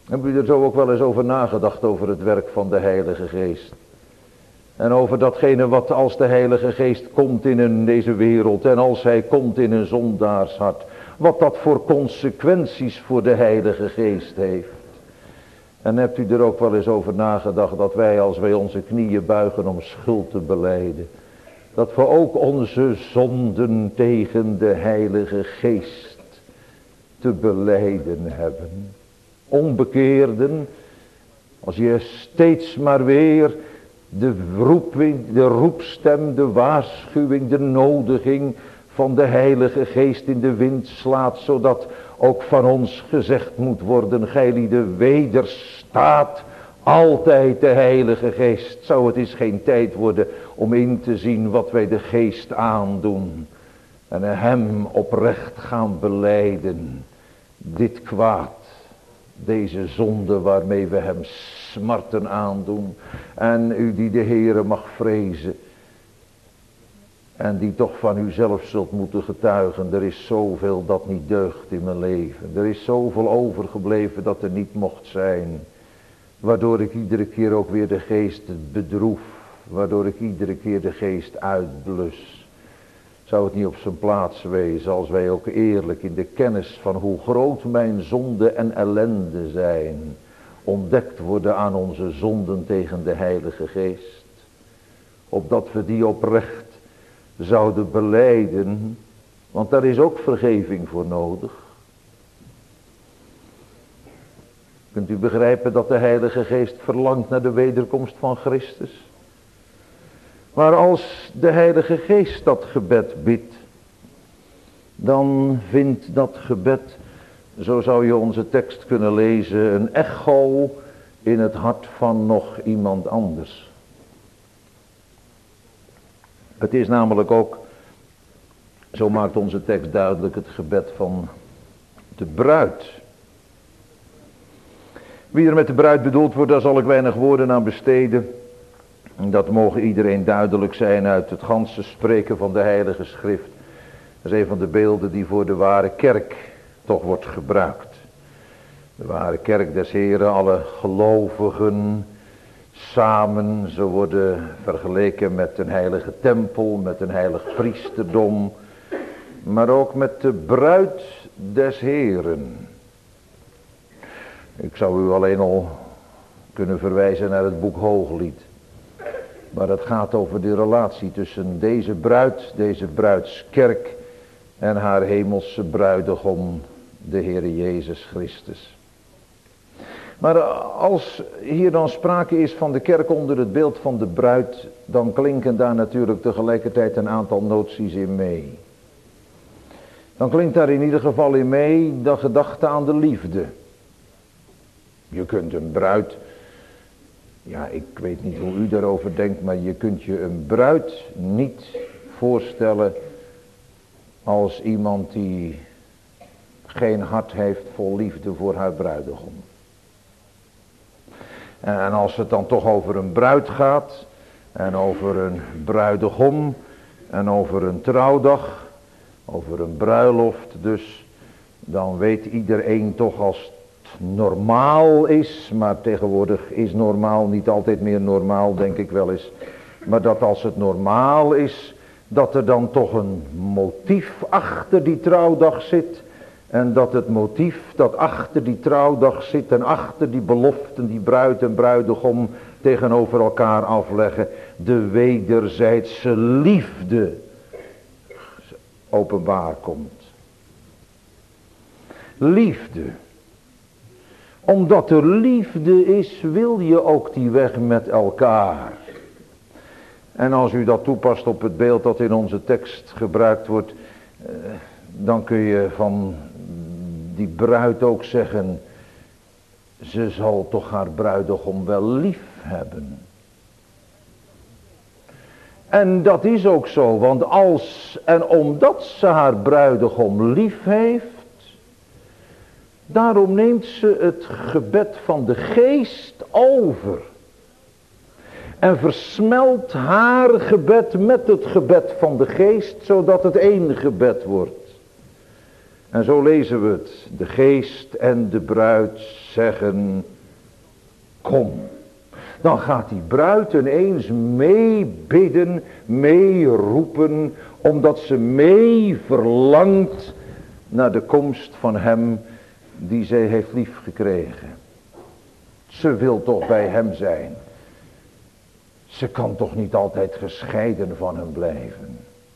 Heb u er zo ook wel eens over nagedacht, over het werk van de Heilige Geest? En over datgene wat als de Heilige Geest komt in een, deze wereld en als hij komt in een zondaarshart, wat dat voor consequenties voor de Heilige Geest heeft. En hebt u er ook wel eens over nagedacht dat wij als wij onze knieën buigen om schuld te belijden, dat we ook onze zonden tegen de Heilige Geest te belijden hebben. Onbekeerden, als je steeds maar weer de roeping, de roepstem, de waarschuwing, de nodiging van de Heilige Geest in de wind slaat, zodat ook van ons gezegd moet worden, gij lieden wederstaat altijd de Heilige Geest. Zou het eens geen tijd worden om in te zien wat wij de Geest aandoen en hem oprecht gaan belijden, dit kwaad, deze zonde waarmee we hem smarten aandoen, en u die de Heere mag vrezen en die toch van uzelf zult moeten getuigen, er is zoveel dat niet deugt in mijn leven, er is zoveel overgebleven dat er niet mocht zijn, waardoor ik iedere keer ook weer de Geest bedroef, waardoor ik iedere keer de Geest uitblus. Zou het niet op zijn plaats wezen als wij ook eerlijk in de kennis van hoe groot mijn zonde en ellende zijn, ontdekt worden aan onze zonden tegen de Heilige Geest, opdat we die oprecht zouden belijden, want daar is ook vergeving voor nodig. Kunt u begrijpen dat de Heilige Geest verlangt naar de wederkomst van Christus? Maar als de Heilige Geest dat gebed bidt, dan vindt dat gebed, zo zou je onze tekst kunnen lezen, een echo in het hart van nog iemand anders. Het is namelijk ook, zo maakt onze tekst duidelijk, het gebed van de bruid. Wie er met de bruid bedoeld wordt, daar zal ik weinig woorden aan besteden. Dat mogen iedereen duidelijk zijn uit het ganse spreken van de Heilige Schrift. Dat is een van de beelden die voor de ware kerk toch wordt gebruikt. De ware kerk des Heren, alle gelovigen samen, ze worden vergeleken met een heilige tempel, met een heilig priesterdom, maar ook met de bruid des Heren. Ik zou u alleen al kunnen verwijzen naar het boek Hooglied. Maar het gaat over de relatie tussen deze bruid, deze bruidskerk en haar hemelse bruidegom, de Heere Jezus Christus. Maar als hier dan sprake is van de kerk onder het beeld van de bruid, dan klinken daar natuurlijk tegelijkertijd een aantal noties in mee. Dan klinkt daar in ieder geval in mee de gedachte aan de liefde. Je kunt een bruid, ja ik weet niet hoe u daarover denkt, maar je kunt je een bruid niet voorstellen als iemand die geen hart heeft vol liefde voor haar bruidegom. En als het dan toch over een bruid gaat, en over een bruidegom, en over een trouwdag, over een bruiloft dus, dan weet iedereen toch als het normaal is, maar tegenwoordig is normaal niet altijd meer normaal, denk ik wel eens, maar dat als het normaal is, dat er dan toch een motief achter die trouwdag zit. En dat het motief dat achter die trouwdag zit en achter die beloften die bruid en bruidegom tegenover elkaar afleggen, de wederzijdse liefde openbaar komt. Liefde. Omdat er liefde is, wil je ook die weg met elkaar. En als u dat toepast op het beeld dat in onze tekst gebruikt wordt, eh, dan kun je van die bruid ook zeggen, ze zal toch haar bruidegom wel lief hebben. En dat is ook zo, want als en omdat ze haar bruidegom lief heeft, daarom neemt ze het gebed van de geest over. En versmelt haar gebed met het gebed van de geest, zodat het één gebed wordt. En zo lezen we het. De geest en de bruid zeggen, kom. Dan gaat die bruid ineens meebidden, meeroepen, omdat ze mee verlangt naar de komst van hem die zij heeft liefgekregen. Ze wil toch bij hem zijn. Ze kan toch niet altijd gescheiden van hem blijven.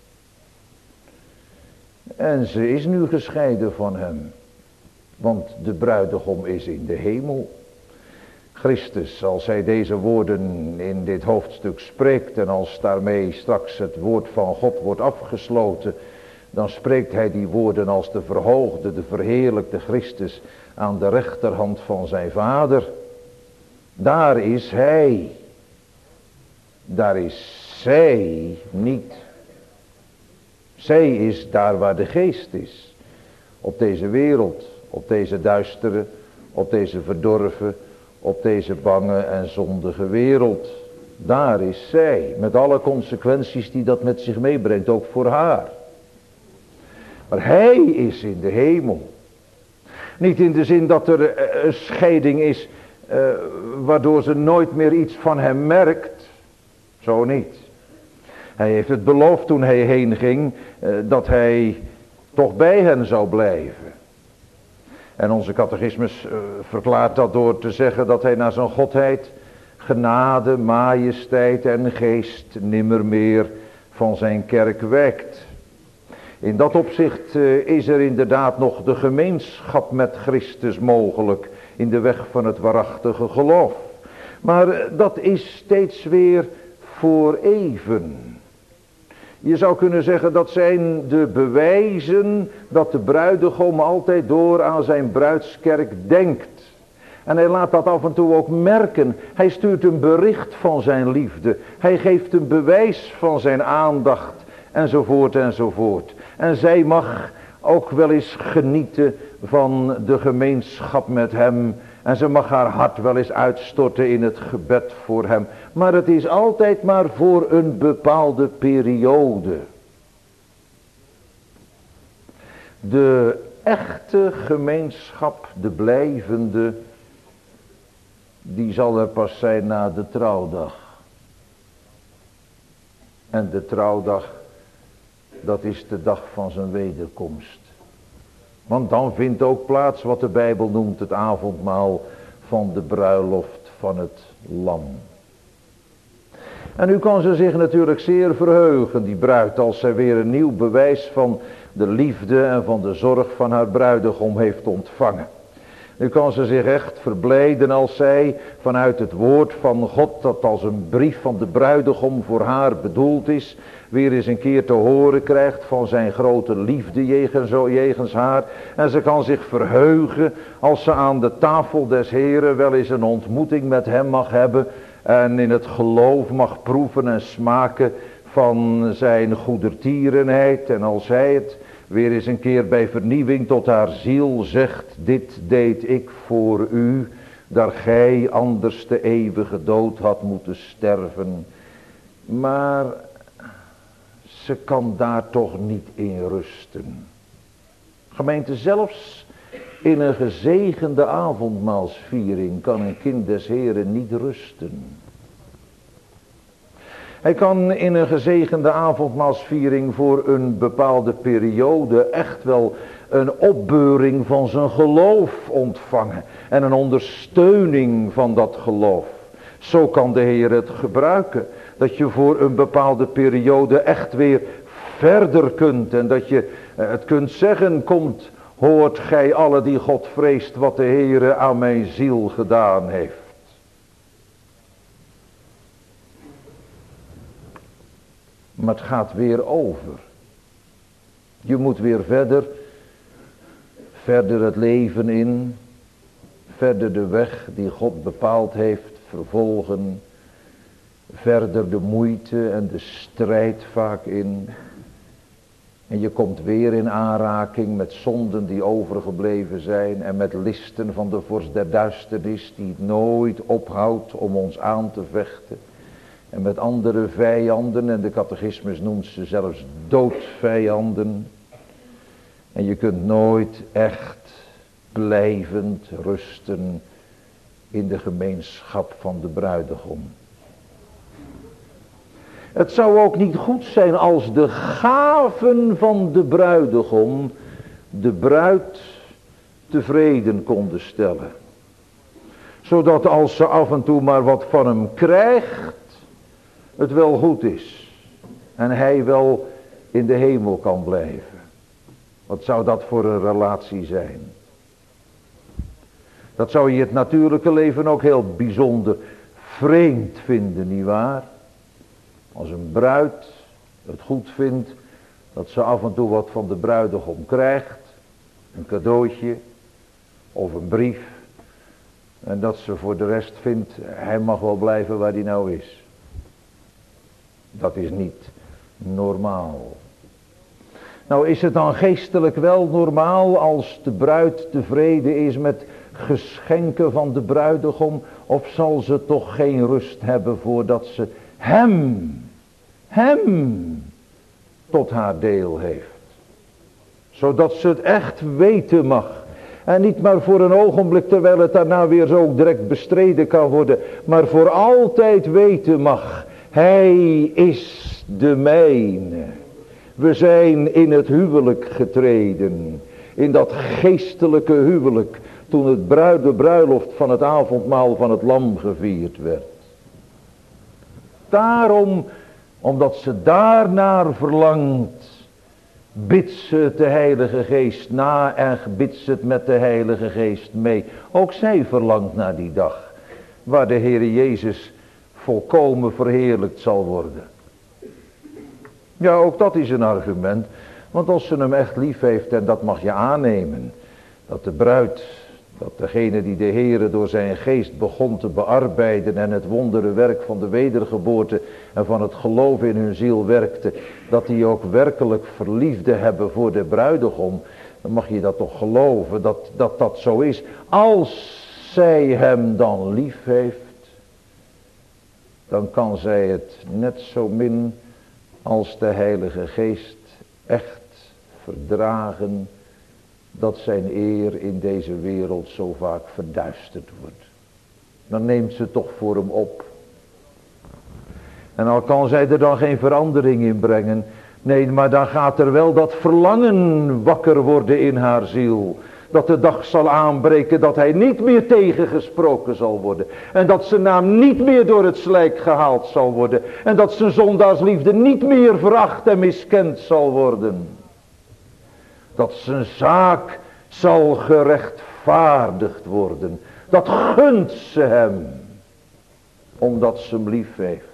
En ze is nu gescheiden van hem. Want de bruidegom is in de hemel. Christus, als hij deze woorden in dit hoofdstuk spreekt en als daarmee straks het woord van God wordt afgesloten, dan spreekt hij die woorden als de verhoogde, de verheerlijkte Christus aan de rechterhand van zijn Vader. Daar is hij. Daar is zij niet. Zij is daar waar de geest is. Op deze wereld, op deze duistere, op deze verdorven, op deze bange en zondige wereld. Daar is zij, met alle consequenties die dat met zich meebrengt, ook voor haar. Maar hij is in de hemel. Niet in de zin dat er een scheiding is, uh, waardoor ze nooit meer iets van hem merkt. Zo niet. Hij heeft het beloofd toen hij heen ging, uh, dat hij toch bij hen zou blijven. En onze catechismus uh, verklaart dat door te zeggen dat hij naar zijn godheid, genade, majesteit en geest nimmer meer van zijn kerk wijkt. In dat opzicht uh, is er inderdaad nog de gemeenschap met Christus mogelijk in de weg van het waarachtige geloof. Maar uh, dat is steeds weer voor even. Je zou kunnen zeggen dat zijn de bewijzen dat de bruidegom altijd door aan zijn bruidskerk denkt. En hij laat dat af en toe ook merken. Hij stuurt een bericht van zijn liefde. Hij geeft een bewijs van zijn aandacht. Enzovoort enzovoort. En zij mag ook wel eens genieten van de gemeenschap met hem. En ze mag haar hart wel eens uitstorten in het gebed voor hem. Maar het is altijd maar voor een bepaalde periode. De echte gemeenschap, de blijvende, die zal er pas zijn na de trouwdag. En de trouwdag, dat is de dag van zijn wederkomst. Want dan vindt ook plaats wat de Bijbel noemt het avondmaal van de bruiloft van het lam. En nu kan ze zich natuurlijk zeer verheugen, die bruid, als zij weer een nieuw bewijs van de liefde en van de zorg van haar bruidegom heeft ontvangen. Nu kan ze zich echt verblijden als zij vanuit het woord van God, dat als een brief van de bruidegom voor haar bedoeld is, weer eens een keer te horen krijgt van zijn grote liefde jegens, jegens haar. En ze kan zich verheugen als ze aan de tafel des Heren wel eens een ontmoeting met hem mag hebben. En in het geloof mag proeven en smaken van zijn goedertierenheid. En als hij het weer eens een keer bij vernieuwing tot haar ziel zegt: dit deed ik voor u, daar gij anders de eeuwige dood had moeten sterven. Maar ze kan daar toch niet in rusten. Gemeente, zelfs in een gezegende avondmaalsviering kan een kind des Heren niet rusten. Hij kan in een gezegende avondmaalsviering voor een bepaalde periode echt wel een opbeuring van zijn geloof ontvangen. En een ondersteuning van dat geloof. Zo kan de Heer het gebruiken. Dat je voor een bepaalde periode echt weer verder kunt. En dat je het kunt zeggen: komt, hoort gij alle die God vreest, wat de Heere aan mijn ziel gedaan heeft. Maar het gaat weer over. Je moet weer verder. Verder het leven in. Verder de weg die God bepaald heeft vervolgen. Verder de moeite en de strijd vaak in. En je komt weer in aanraking met zonden die overgebleven zijn. En met listen van de vorst der duisternis die het nooit ophoudt om ons aan te vechten. En met andere vijanden, en de catechismus noemt ze zelfs doodvijanden. En je kunt nooit echt blijvend rusten in de gemeenschap van de bruidegom. Het zou ook niet goed zijn als de gaven van de bruidegom de bruid tevreden konden stellen. Zodat als ze af en toe maar wat van hem krijgt, het wel goed is. En hij wel in de hemel kan blijven. Wat zou dat voor een relatie zijn? Dat zou je het natuurlijke leven ook heel bijzonder vreemd vinden, nietwaar? Als een bruid het goed vindt dat ze af en toe wat van de bruidegom krijgt. Een cadeautje of een brief. En dat ze voor de rest vindt, hij mag wel blijven waar hij nou is. Dat is niet normaal. Nou is het dan geestelijk wel normaal als de bruid tevreden is met geschenken van de bruidegom? Of zal ze toch geen rust hebben voordat ze hem, hem tot haar deel heeft? Zodat ze het echt weten mag. En niet maar voor een ogenblik terwijl het daarna weer zo direct bestreden kan worden. Maar voor altijd weten mag. Hij is de mijne. We zijn in het huwelijk getreden. In dat geestelijke huwelijk. Toen het bruid, de bruiloft van het avondmaal van het lam gevierd werd. Daarom, omdat ze daarnaar verlangt, bidt ze het de Heilige Geest na en bidt ze het met de Heilige Geest mee. Ook zij verlangt naar die dag, waar de Heer Jezus volkomen verheerlijkt zal worden. Ja, ook dat is een argument, want als ze hem echt lief heeft, en dat mag je aannemen, dat de bruid, dat degene die de Heere door zijn geest begon te bearbeiden en het wondere werk van de wedergeboorte en van het geloof in hun ziel werkte, dat die ook werkelijk verliefde hebben voor de bruidegom, dan mag je dat toch geloven, dat dat, dat zo is. Als zij hem dan lief heeft, dan kan zij het net zo min als de Heilige Geest echt verdragen dat zijn eer in deze wereld zo vaak verduisterd wordt. Dan neemt ze toch voor hem op. En al kan zij er dan geen verandering in brengen. Nee, maar dan gaat er wel dat verlangen wakker worden in haar ziel. Dat de dag zal aanbreken dat hij niet meer tegengesproken zal worden. En dat zijn naam niet meer door het slijk gehaald zal worden. En dat zijn zondaarsliefde niet meer veracht en miskend zal worden. Dat zijn zaak zal gerechtvaardigd worden. Dat gunt ze hem. Omdat ze hem lief heeft.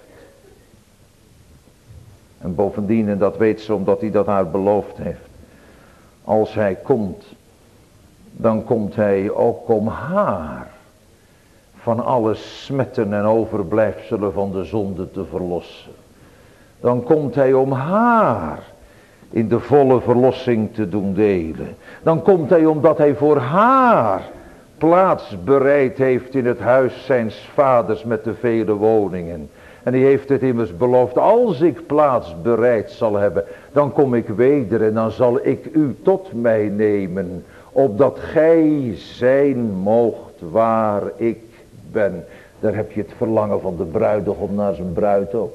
En bovendien, en dat weet ze omdat hij dat haar beloofd heeft. Als hij komt, dan komt hij ook om haar van alle smetten en overblijfselen van de zonde te verlossen. Dan komt hij om haar in de volle verlossing te doen delen. Dan komt hij omdat hij voor haar plaats bereid heeft in het huis zijns vaders met de vele woningen. En hij heeft het immers beloofd, als ik plaats bereid zal hebben, dan kom ik weder en dan zal ik u tot mij nemen, opdat gij zijn moogt waar ik ben. Daar heb je het verlangen van de bruidegom naar zijn bruid ook.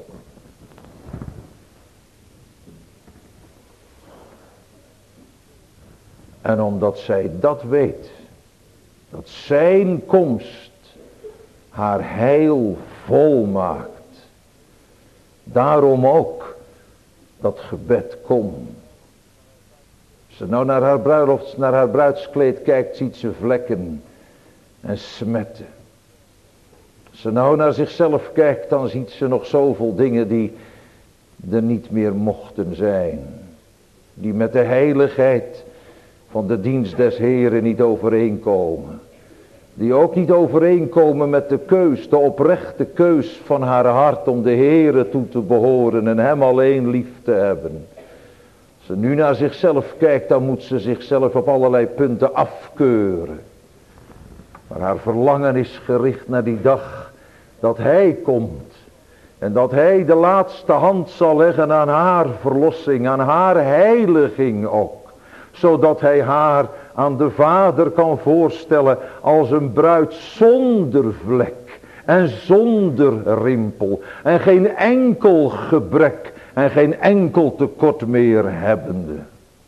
En omdat zij dat weet, dat zijn komst haar heil volmaakt. Daarom ook dat gebed, kom. Als ze nou naar haar bruilofts, naar haar bruidskleed kijkt, ziet ze vlekken en smetten. Als ze nou naar zichzelf kijkt, dan ziet ze nog zoveel dingen die er niet meer mochten zijn. Die met de heiligheid van de dienst des Heren niet overeenkomen. Die ook niet overeenkomen met de keus, de oprechte keus van haar hart om de Heere toe te behoren en hem alleen lief te hebben. Als ze nu naar zichzelf kijkt, dan moet ze zichzelf op allerlei punten afkeuren. Maar haar verlangen is gericht naar die dag dat hij komt. En dat hij de laatste hand zal leggen aan haar verlossing, aan haar heiliging ook. zodat hij haar aan de Vader kan voorstellen als een bruid zonder vlek en zonder rimpel en geen enkel gebrek en geen enkel tekort meer hebbende.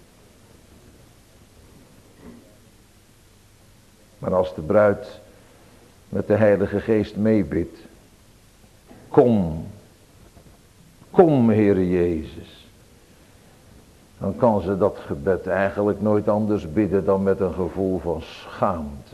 Maar als de bruid met de Heilige Geest meebidt, kom, kom Heere Jezus, dan kan ze dat gebed eigenlijk nooit anders bidden dan met een gevoel van schaamte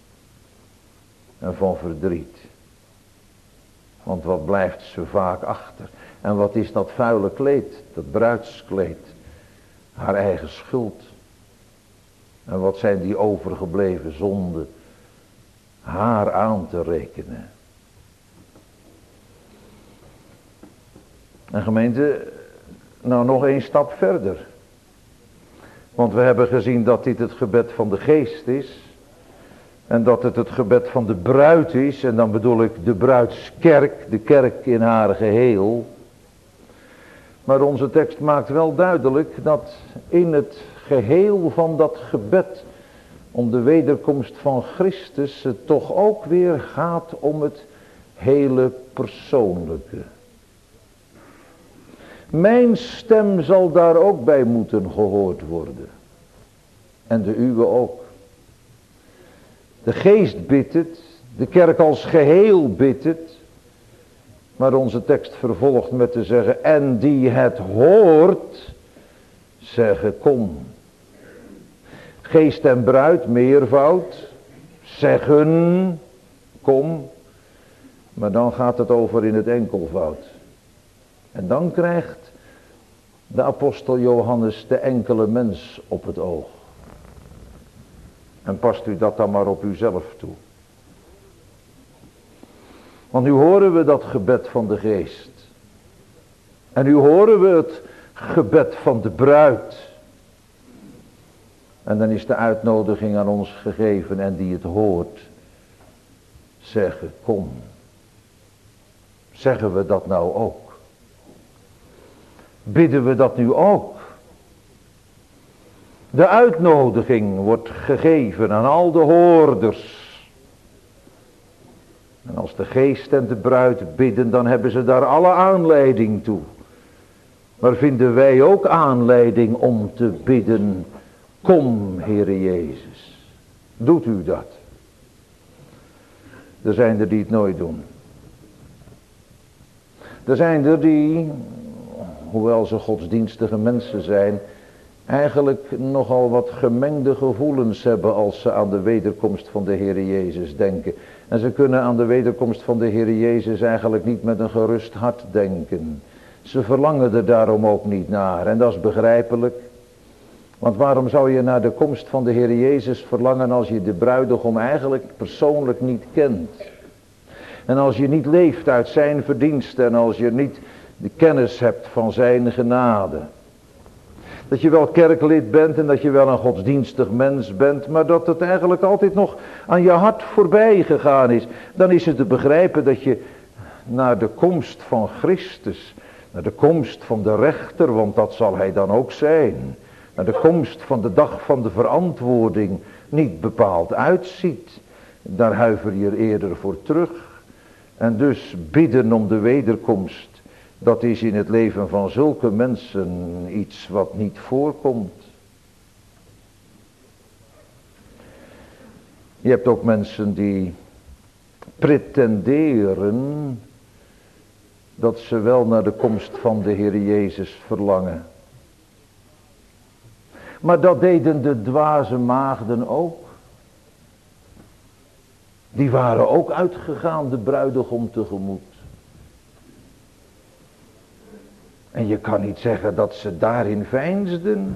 en van verdriet. Want wat blijft ze vaak achter? En wat is dat vuile kleed, dat bruidskleed? Haar eigen schuld. En wat zijn die overgebleven zonden haar aan te rekenen? En gemeente, nou nog één stap verder. Want we hebben gezien dat dit het gebed van de geest is. En dat het het gebed van de bruid is. En dan bedoel ik de bruidskerk, de kerk in haar geheel. Maar onze tekst maakt wel duidelijk dat in het geheel van dat gebed om de wederkomst van Christus het toch ook weer gaat om het hele persoonlijke. Mijn stem zal daar ook bij moeten gehoord worden. En de uwe ook. De geest bidt het, de kerk als geheel bidt het. Maar onze tekst vervolgt met te zeggen, en die het hoort, zeggen kom. Geest en bruid, meervoud, zeggen kom. Maar dan gaat het over in het enkelvoud. En dan krijgt de apostel Johannes de enkele mens op het oog. En past u dat dan maar op uzelf toe. Want nu horen we dat gebed van de geest. En nu horen we het gebed van de bruid. En dan is de uitnodiging aan ons gegeven en die het hoort. Zeggen kom. Zeggen we dat nou ook? Bidden we dat nu ook? De uitnodiging wordt gegeven aan al de hoorders. En als de geest en de bruid bidden, dan hebben ze daar alle aanleiding toe. Maar vinden wij ook aanleiding om te bidden, kom Heere Jezus. Doet u dat? Er zijn er die het nooit doen. Er zijn er die, hoewel ze godsdienstige mensen zijn, eigenlijk nogal wat gemengde gevoelens hebben als ze aan de wederkomst van de Heere Jezus denken. En ze kunnen aan de wederkomst van de Heere Jezus eigenlijk niet met een gerust hart denken. Ze verlangen er daarom ook niet naar. En dat is begrijpelijk. Want waarom zou je naar de komst van de Heere Jezus verlangen als je de bruidegom eigenlijk persoonlijk niet kent? En als je niet leeft uit zijn verdiensten en als je niet de kennis hebt van zijn genade. Dat je wel kerklid bent en dat je wel een godsdienstig mens bent, maar dat het eigenlijk altijd nog aan je hart voorbij gegaan is. Dan is het te begrijpen dat je naar de komst van Christus, naar de komst van de rechter, want dat zal hij dan ook zijn, naar de komst van de dag van de verantwoording niet bepaald uitziet. Daar huiver je er eerder voor terug. En dus bidden om de wederkomst, dat is in het leven van zulke mensen iets wat niet voorkomt. Je hebt ook mensen die pretenderen dat ze wel naar de komst van de Heer Jezus verlangen. Maar dat deden de dwaze maagden ook. Die waren ook uitgegaan de bruidegom tegemoet. En je kan niet zeggen dat ze daarin veinsden.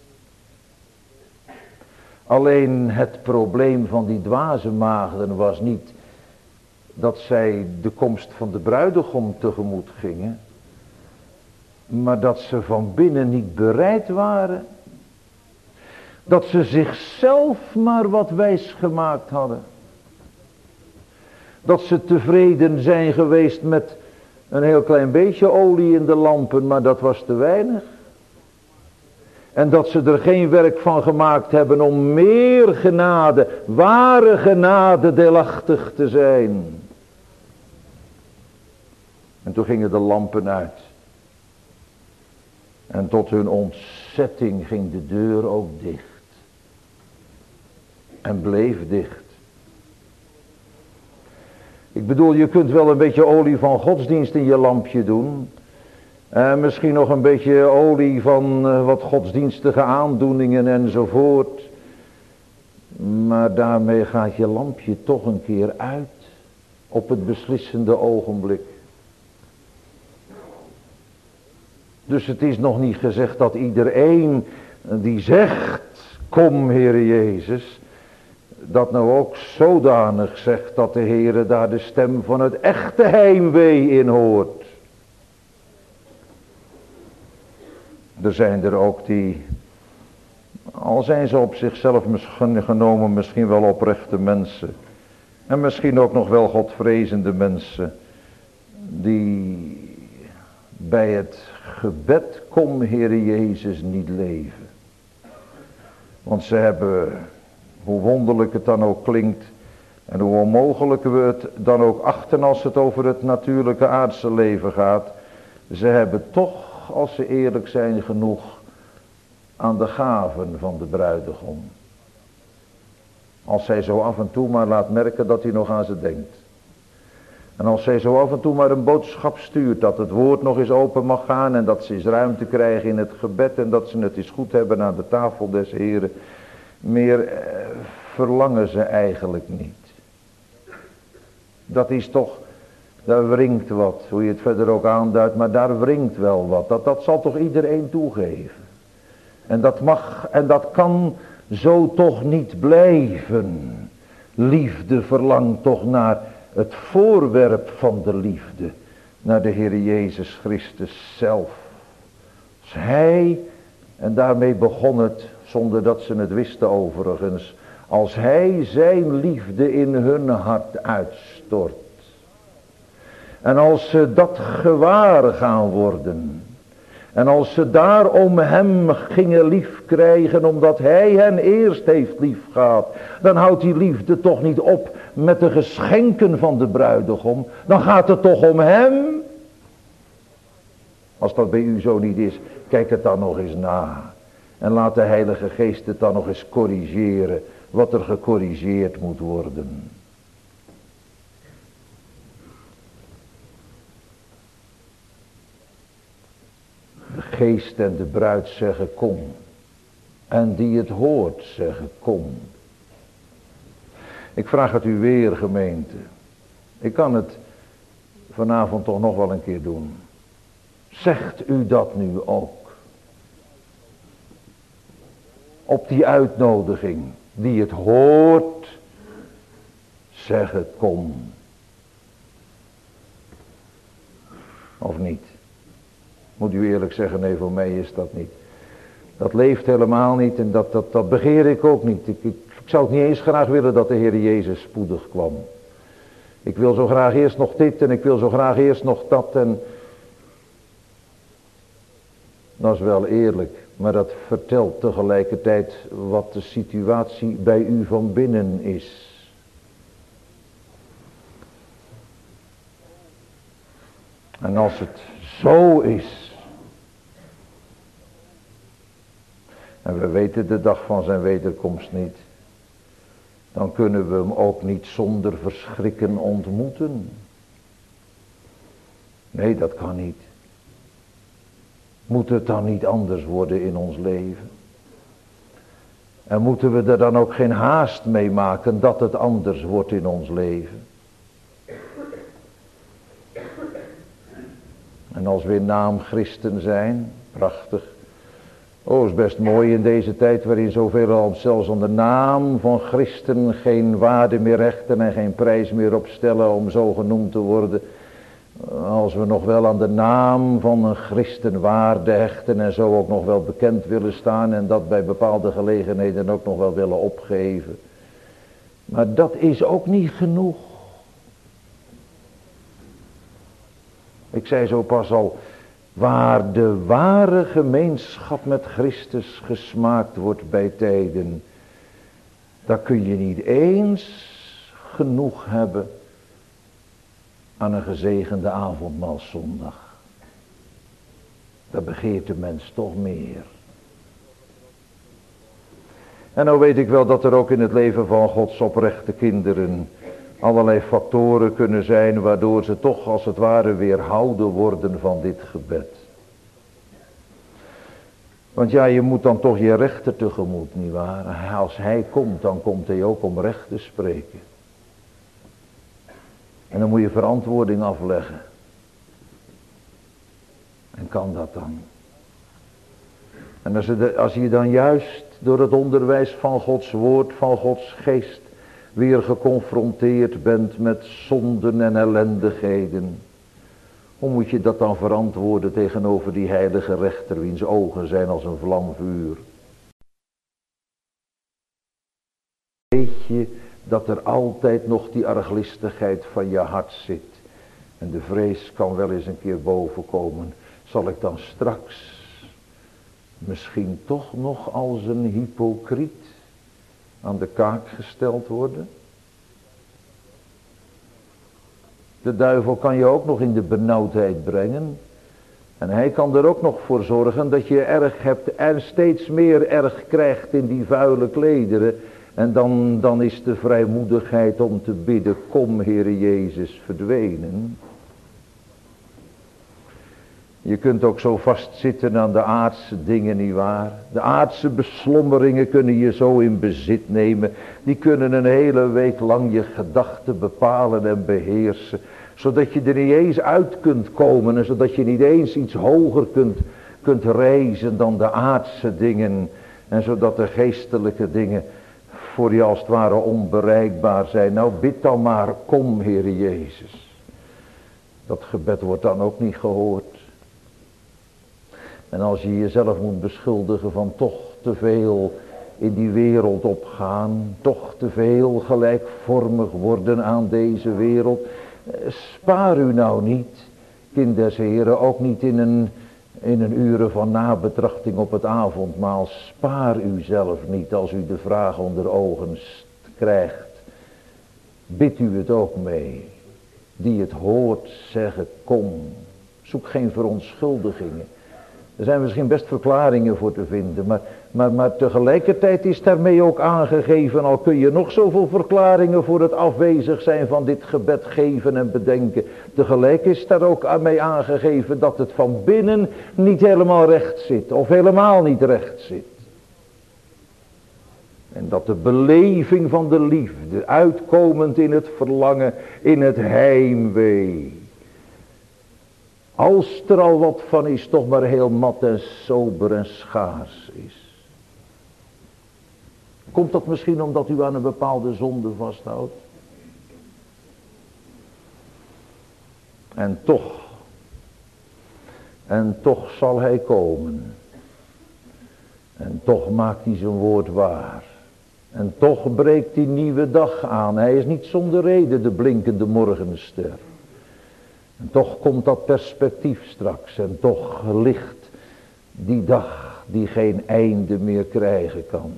Alleen het probleem van die dwaze maagden was niet dat zij de komst van de bruidegom tegemoet gingen. Maar dat ze van binnen niet bereid waren. Dat ze zichzelf maar wat wijs gemaakt hadden. Dat ze tevreden zijn geweest met een heel klein beetje olie in de lampen, maar dat was te weinig. En dat ze er geen werk van gemaakt hebben om meer genade, ware genade deelachtig te zijn. En toen gingen de lampen uit. En tot hun ontzetting ging de deur ook dicht. En bleef dicht. Ik bedoel, je kunt wel een beetje olie van godsdienst in je lampje doen. En misschien nog een beetje olie van uh, wat godsdienstige aandoeningen enzovoort. Maar daarmee gaat je lampje toch een keer uit. Op het beslissende ogenblik. Dus het is nog niet gezegd dat iedereen die zegt, kom Heere Jezus, dat nou ook zodanig zegt dat de Heere daar de stem van het echte heimwee in hoort. Er zijn er ook die, al zijn ze op zichzelf misschien genomen, misschien wel oprechte mensen. En misschien ook nog wel godvrezende mensen. Die bij het gebed, kom Heere Jezus, niet leven. Want ze hebben, hoe wonderlijk het dan ook klinkt, en hoe onmogelijk we het dan ook achten als het over het natuurlijke aardse leven gaat. Ze hebben toch, als ze eerlijk zijn, genoeg aan de gaven van de bruidegom. Als zij zo af en toe maar laat merken dat hij nog aan ze denkt. En als zij zo af en toe maar een boodschap stuurt, dat het woord nog eens open mag gaan en dat ze eens ruimte krijgen in het gebed en dat ze het eens goed hebben aan de tafel des Heren. Meer eh, verlangen ze eigenlijk niet. Dat is toch, daar wringt wat, hoe je het verder ook aanduidt, maar daar wringt wel wat. Dat, dat zal toch iedereen toegeven. En dat mag en dat kan zo toch niet blijven. Liefde verlangt toch naar het voorwerp van de liefde, naar de Heer Jezus Christus zelf. Als Hij, en daarmee begon het, zonder dat ze het wisten overigens, als Hij zijn liefde in hun hart uitstort. En als ze dat gewaar gaan worden, en als ze daarom hem gingen lief krijgen, omdat hij hen eerst heeft lief gehad, dan houdt die liefde toch niet op met de geschenken van de bruidegom. Dan gaat het toch om hem. Als dat bij u zo niet is, kijk het dan nog eens na. En laat de Heilige Geest het dan nog eens corrigeren, wat er gecorrigeerd moet worden. De geest en de bruid zeggen kom. En die het hoort zeggen kom. Ik vraag het u weer, gemeente. Ik kan het vanavond toch nog wel een keer doen. Zegt u dat nu ook? Op die uitnodiging. Die het hoort. Zeg het kom. Of niet? Moet u eerlijk zeggen, nee, voor mij is dat niet. Dat leeft helemaal niet en dat, dat, dat begeer ik ook niet. Ik, ik, ik zou het niet eens graag willen dat de Heer Jezus spoedig kwam. Ik wil zo graag eerst nog dit en ik wil zo graag eerst nog dat en... Dat is wel eerlijk, maar dat vertelt tegelijkertijd wat de situatie bij u van binnen is. En als het zo is... En we weten de dag van zijn wederkomst niet. Dan kunnen we hem ook niet zonder verschrikken ontmoeten. Nee, dat kan niet. Moet het dan niet anders worden in ons leven? En moeten we er dan ook geen haast mee maken dat het anders wordt in ons leven? En als we in naam christen zijn, prachtig. Oh, is best mooi in deze tijd waarin zoveel al zelfs onder naam van christen geen waarde meer hechten en geen prijs meer opstellen om zo genoemd te worden. Als we nog wel aan de naam van een christen waarde hechten en zo ook nog wel bekend willen staan en dat bij bepaalde gelegenheden ook nog wel willen opgeven. Maar dat is ook niet genoeg. Ik zei zo pas al, waar de ware gemeenschap met Christus gesmaakt wordt bij tijden, daar kun je niet eens genoeg hebben aan een gezegende avondmaalszondag. Daar begeert de mens toch meer. En nou weet ik wel dat er ook in het leven van Gods oprechte kinderen allerlei factoren kunnen zijn waardoor ze toch als het ware weerhouden worden van dit gebed. Want ja, je moet dan toch je rechter tegemoet, nietwaar? Als hij komt, dan komt hij ook om recht te spreken. En dan moet je verantwoording afleggen. En kan dat dan? En als je, als je dan juist door het onderwijs van Gods woord, van Gods geest, weer geconfronteerd bent met zonden en ellendigheden, hoe moet je dat dan verantwoorden tegenover die heilige rechter, wiens ogen zijn als een vlam vuur? Weet je dat er altijd nog die arglistigheid van je hart zit. En de vrees kan wel eens een keer bovenkomen. Zal ik dan straks misschien toch nog als een hypocriet aan de kaak gesteld worden? De duivel kan je ook nog in de benauwdheid brengen. En hij kan er ook nog voor zorgen dat je erg hebt en steeds meer erg krijgt in die vuile klederen. En dan, dan is de vrijmoedigheid om te bidden, kom Heere Jezus, verdwenen. Je kunt ook zo vastzitten aan de aardse dingen, nietwaar? De aardse beslommeringen kunnen je zo in bezit nemen. Die kunnen een hele week lang je gedachten bepalen en beheersen. Zodat je er niet eens uit kunt komen. En zodat je niet eens iets hoger kunt, kunt reizen dan de aardse dingen. En zodat de geestelijke dingen voor je als het ware onbereikbaar zijn. Nou bid dan maar, kom Heere Jezus. Dat gebed wordt dan ook niet gehoord. En als je jezelf moet beschuldigen van toch te veel in die wereld opgaan, toch te veel gelijkvormig worden aan deze wereld, spaar u nou niet, kind des Heren, ook niet in een, in een uren van nabetrachting op het avondmaal. Spaar u zelf niet als u de vraag onder ogen krijgt. Bid u het ook mee, die het hoort zeggen, kom. Zoek geen verontschuldigingen. Er zijn misschien best verklaringen voor te vinden, maar, maar, maar tegelijkertijd is daarmee ook aangegeven, al kun je nog zoveel verklaringen voor het afwezig zijn van dit gebed geven en bedenken. Tegelijk is daar ook mee aangegeven dat het van binnen niet helemaal recht zit, of helemaal niet recht zit. En dat de beleving van de liefde, uitkomend in het verlangen, in het heimwee, als er al wat van is, toch maar heel mat en sober en schaars is. Komt dat misschien omdat u aan een bepaalde zonde vasthoudt? En toch, en toch zal hij komen. En toch maakt hij zijn woord waar. En toch breekt die nieuwe dag aan. Hij is niet zonder reden de blinkende morgenster. En toch komt dat perspectief straks. En toch ligt die dag die geen einde meer krijgen kan.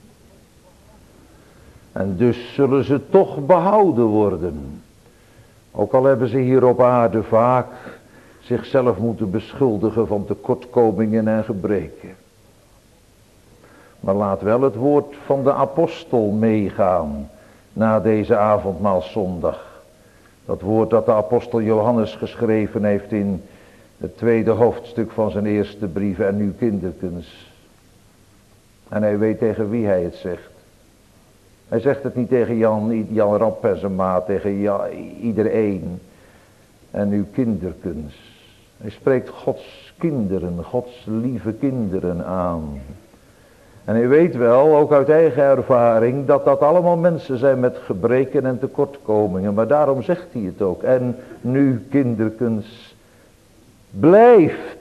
En dus zullen ze toch behouden worden. Ook al hebben ze hier op aarde vaak zichzelf moeten beschuldigen van tekortkomingen en gebreken. Maar laat wel het woord van de apostel meegaan na deze avondmaalszondag. Dat woord dat de apostel Johannes geschreven heeft in het tweede hoofdstuk van zijn eerste brief. En nu kinderkens. En hij weet tegen wie hij het zegt. Hij zegt het niet tegen Jan, Jan Rap en zijn maat, tegen ja, iedereen. En nu kinderkens. Hij spreekt Gods kinderen, Gods lieve kinderen aan. En hij weet wel, ook uit eigen ervaring, dat dat allemaal mensen zijn met gebreken en tekortkomingen. Maar daarom zegt hij het ook. En nu, kinderkens, blijft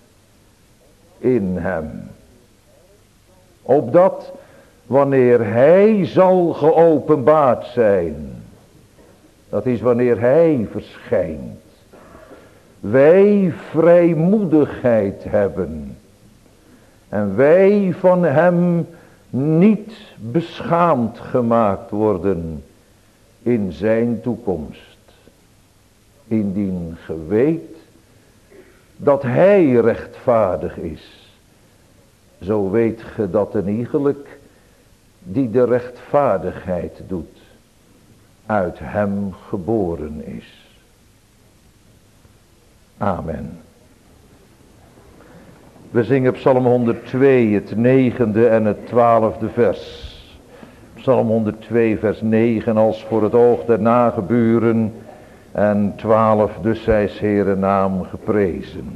in hem. Opdat, wanneer hij zal geopenbaard zijn, dat is wanneer hij verschijnt, wij vrijmoedigheid hebben. En wij van hem niet beschaamd gemaakt worden in zijn toekomst. Indien ge weet dat hij rechtvaardig is, zo weet ge dat een iegelijk die de rechtvaardigheid doet, uit hem geboren is. Amen. We zingen Psalm honderdtwee, het negende en het twaalfde vers. Psalm honderdtwee, vers negen, als voor het oog der nageburen, en twaalf, dus zij is Heere naam geprezen.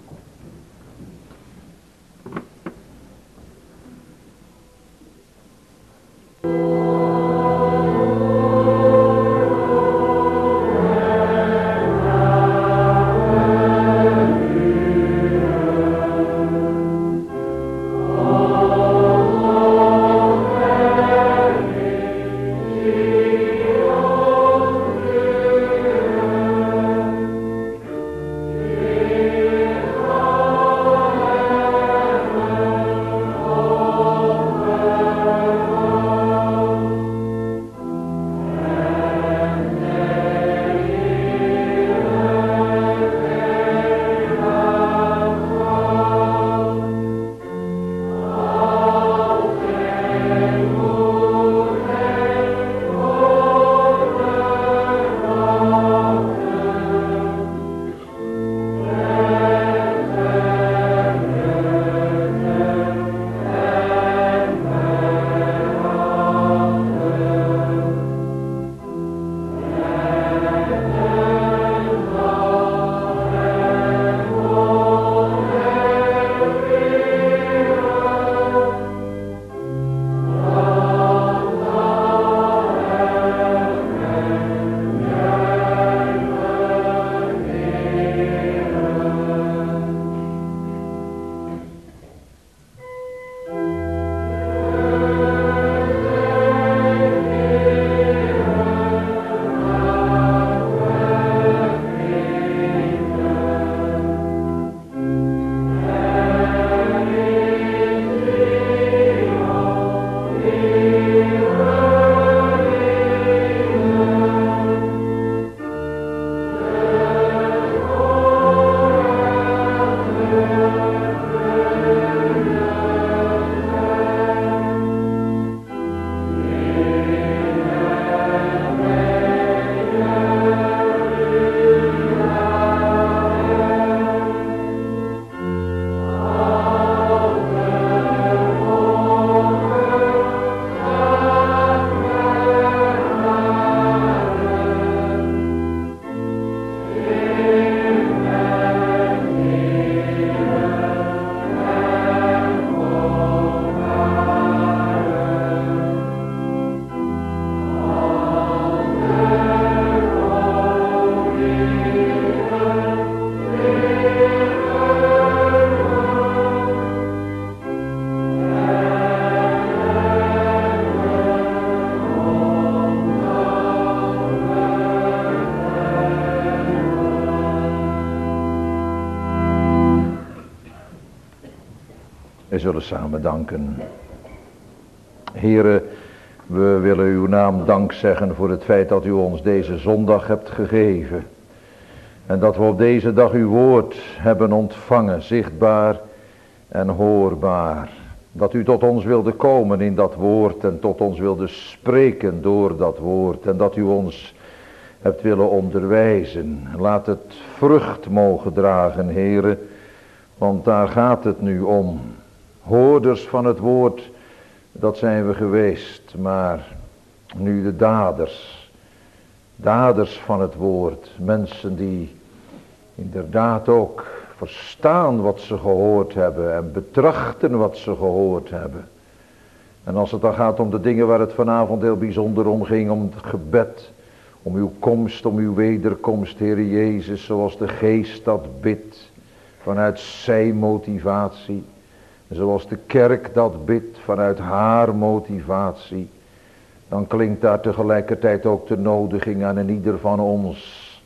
We zullen samen danken. Heere, we willen uw naam dank zeggen voor het feit dat u ons deze zondag hebt gegeven. En dat we op deze dag uw woord hebben ontvangen, zichtbaar en hoorbaar. Dat u tot ons wilde komen in dat woord en tot ons wilde spreken door dat woord. En dat u ons hebt willen onderwijzen. Laat het vrucht mogen dragen, Heere, want daar gaat het nu om. Hoorders van het woord, dat zijn we geweest, maar nu de daders. Daders van het woord, mensen die inderdaad ook verstaan wat ze gehoord hebben en betrachten wat ze gehoord hebben. En als het dan gaat om de dingen waar het vanavond heel bijzonder om ging, om het gebed, om uw komst, om uw wederkomst, Heere Jezus, zoals de geest dat bidt, vanuit zijn motivatie. Zoals de kerk dat bidt vanuit haar motivatie. Dan klinkt daar tegelijkertijd ook de nodiging aan een ieder van ons.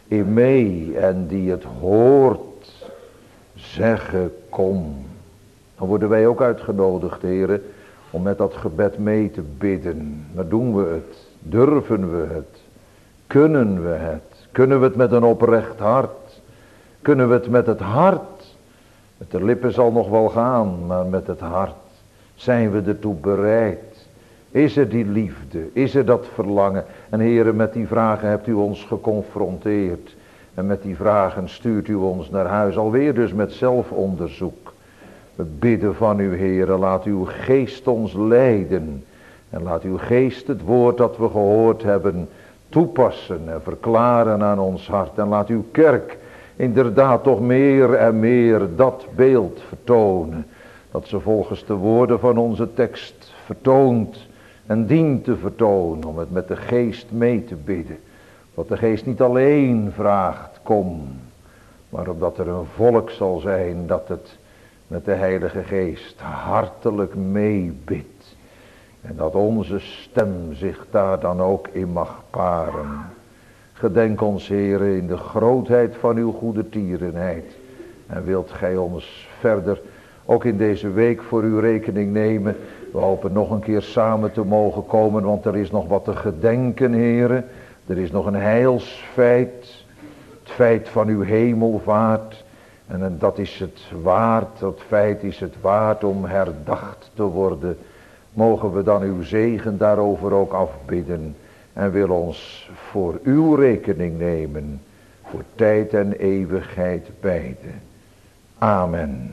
in mee en die het hoort zeggen kom. Dan worden wij ook uitgenodigd, heren, om met dat gebed mee te bidden. Maar doen we het? Durven we het? Kunnen we het? Kunnen we het met een oprecht hart? Kunnen we het met het hart? Met de lippen zal nog wel gaan, maar met het hart zijn we ertoe bereid. Is er die liefde? Is er dat verlangen? En heren, met die vragen hebt u ons geconfronteerd. En met die vragen stuurt u ons naar huis. Alweer dus met zelfonderzoek. We bidden van u, heren, laat uw geest ons leiden. En laat uw geest het woord dat we gehoord hebben toepassen en verklaren aan ons hart. En laat uw kerk inderdaad toch meer en meer dat beeld vertonen. Dat ze volgens de woorden van onze tekst vertoont en dient te vertonen. Om het met de geest mee te bidden. Dat de geest niet alleen vraagt, kom. Maar omdat er een volk zal zijn dat het met de Heilige Geest hartelijk meebidt. En dat onze stem zich daar dan ook in mag paren. Gedenk ons, Heere, in de grootheid van uw goede tierenheid. En wilt gij ons verder ook in deze week voor uw rekening nemen. We hopen nog een keer samen te mogen komen, want er is nog wat te gedenken, Heere. Er is nog een heilsfeit. Het feit van uw hemelvaart. En dat is het waard, dat feit is het waard om herdacht te worden. Mogen we dan uw zegen daarover ook afbidden. En wil ons voor uw rekening nemen. Voor tijd en eeuwigheid beide. Amen.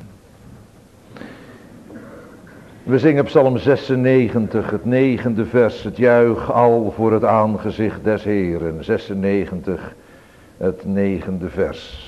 We zingen Psalm zesennegentig, het negende vers. Het juich al voor het aangezicht des Heeren. zesennegentig, het negende vers.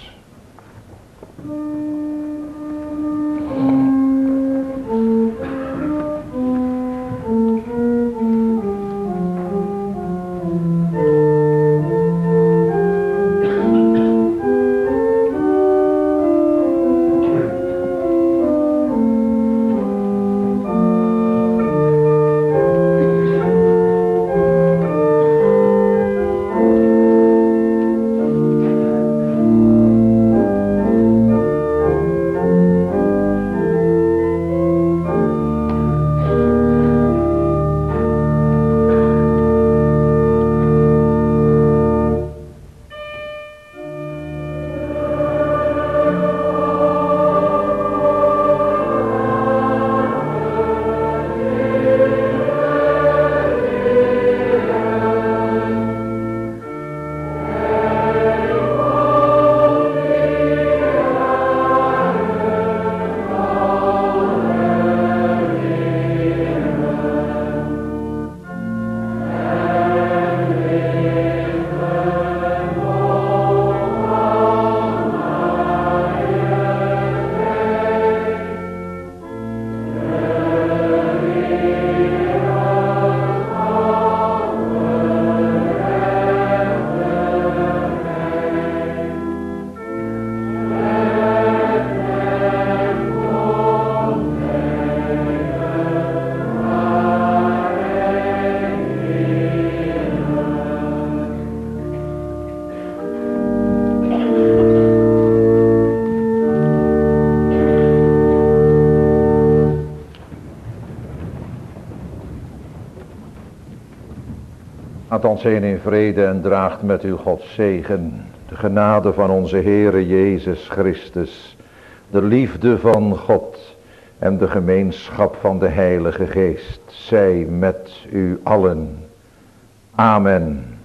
Gaat ons heen in vrede en draagt met u Gods zegen. De genade van onze Heere Jezus Christus. De liefde van God. En de gemeenschap van de Heilige Geest. Zij met u allen. Amen.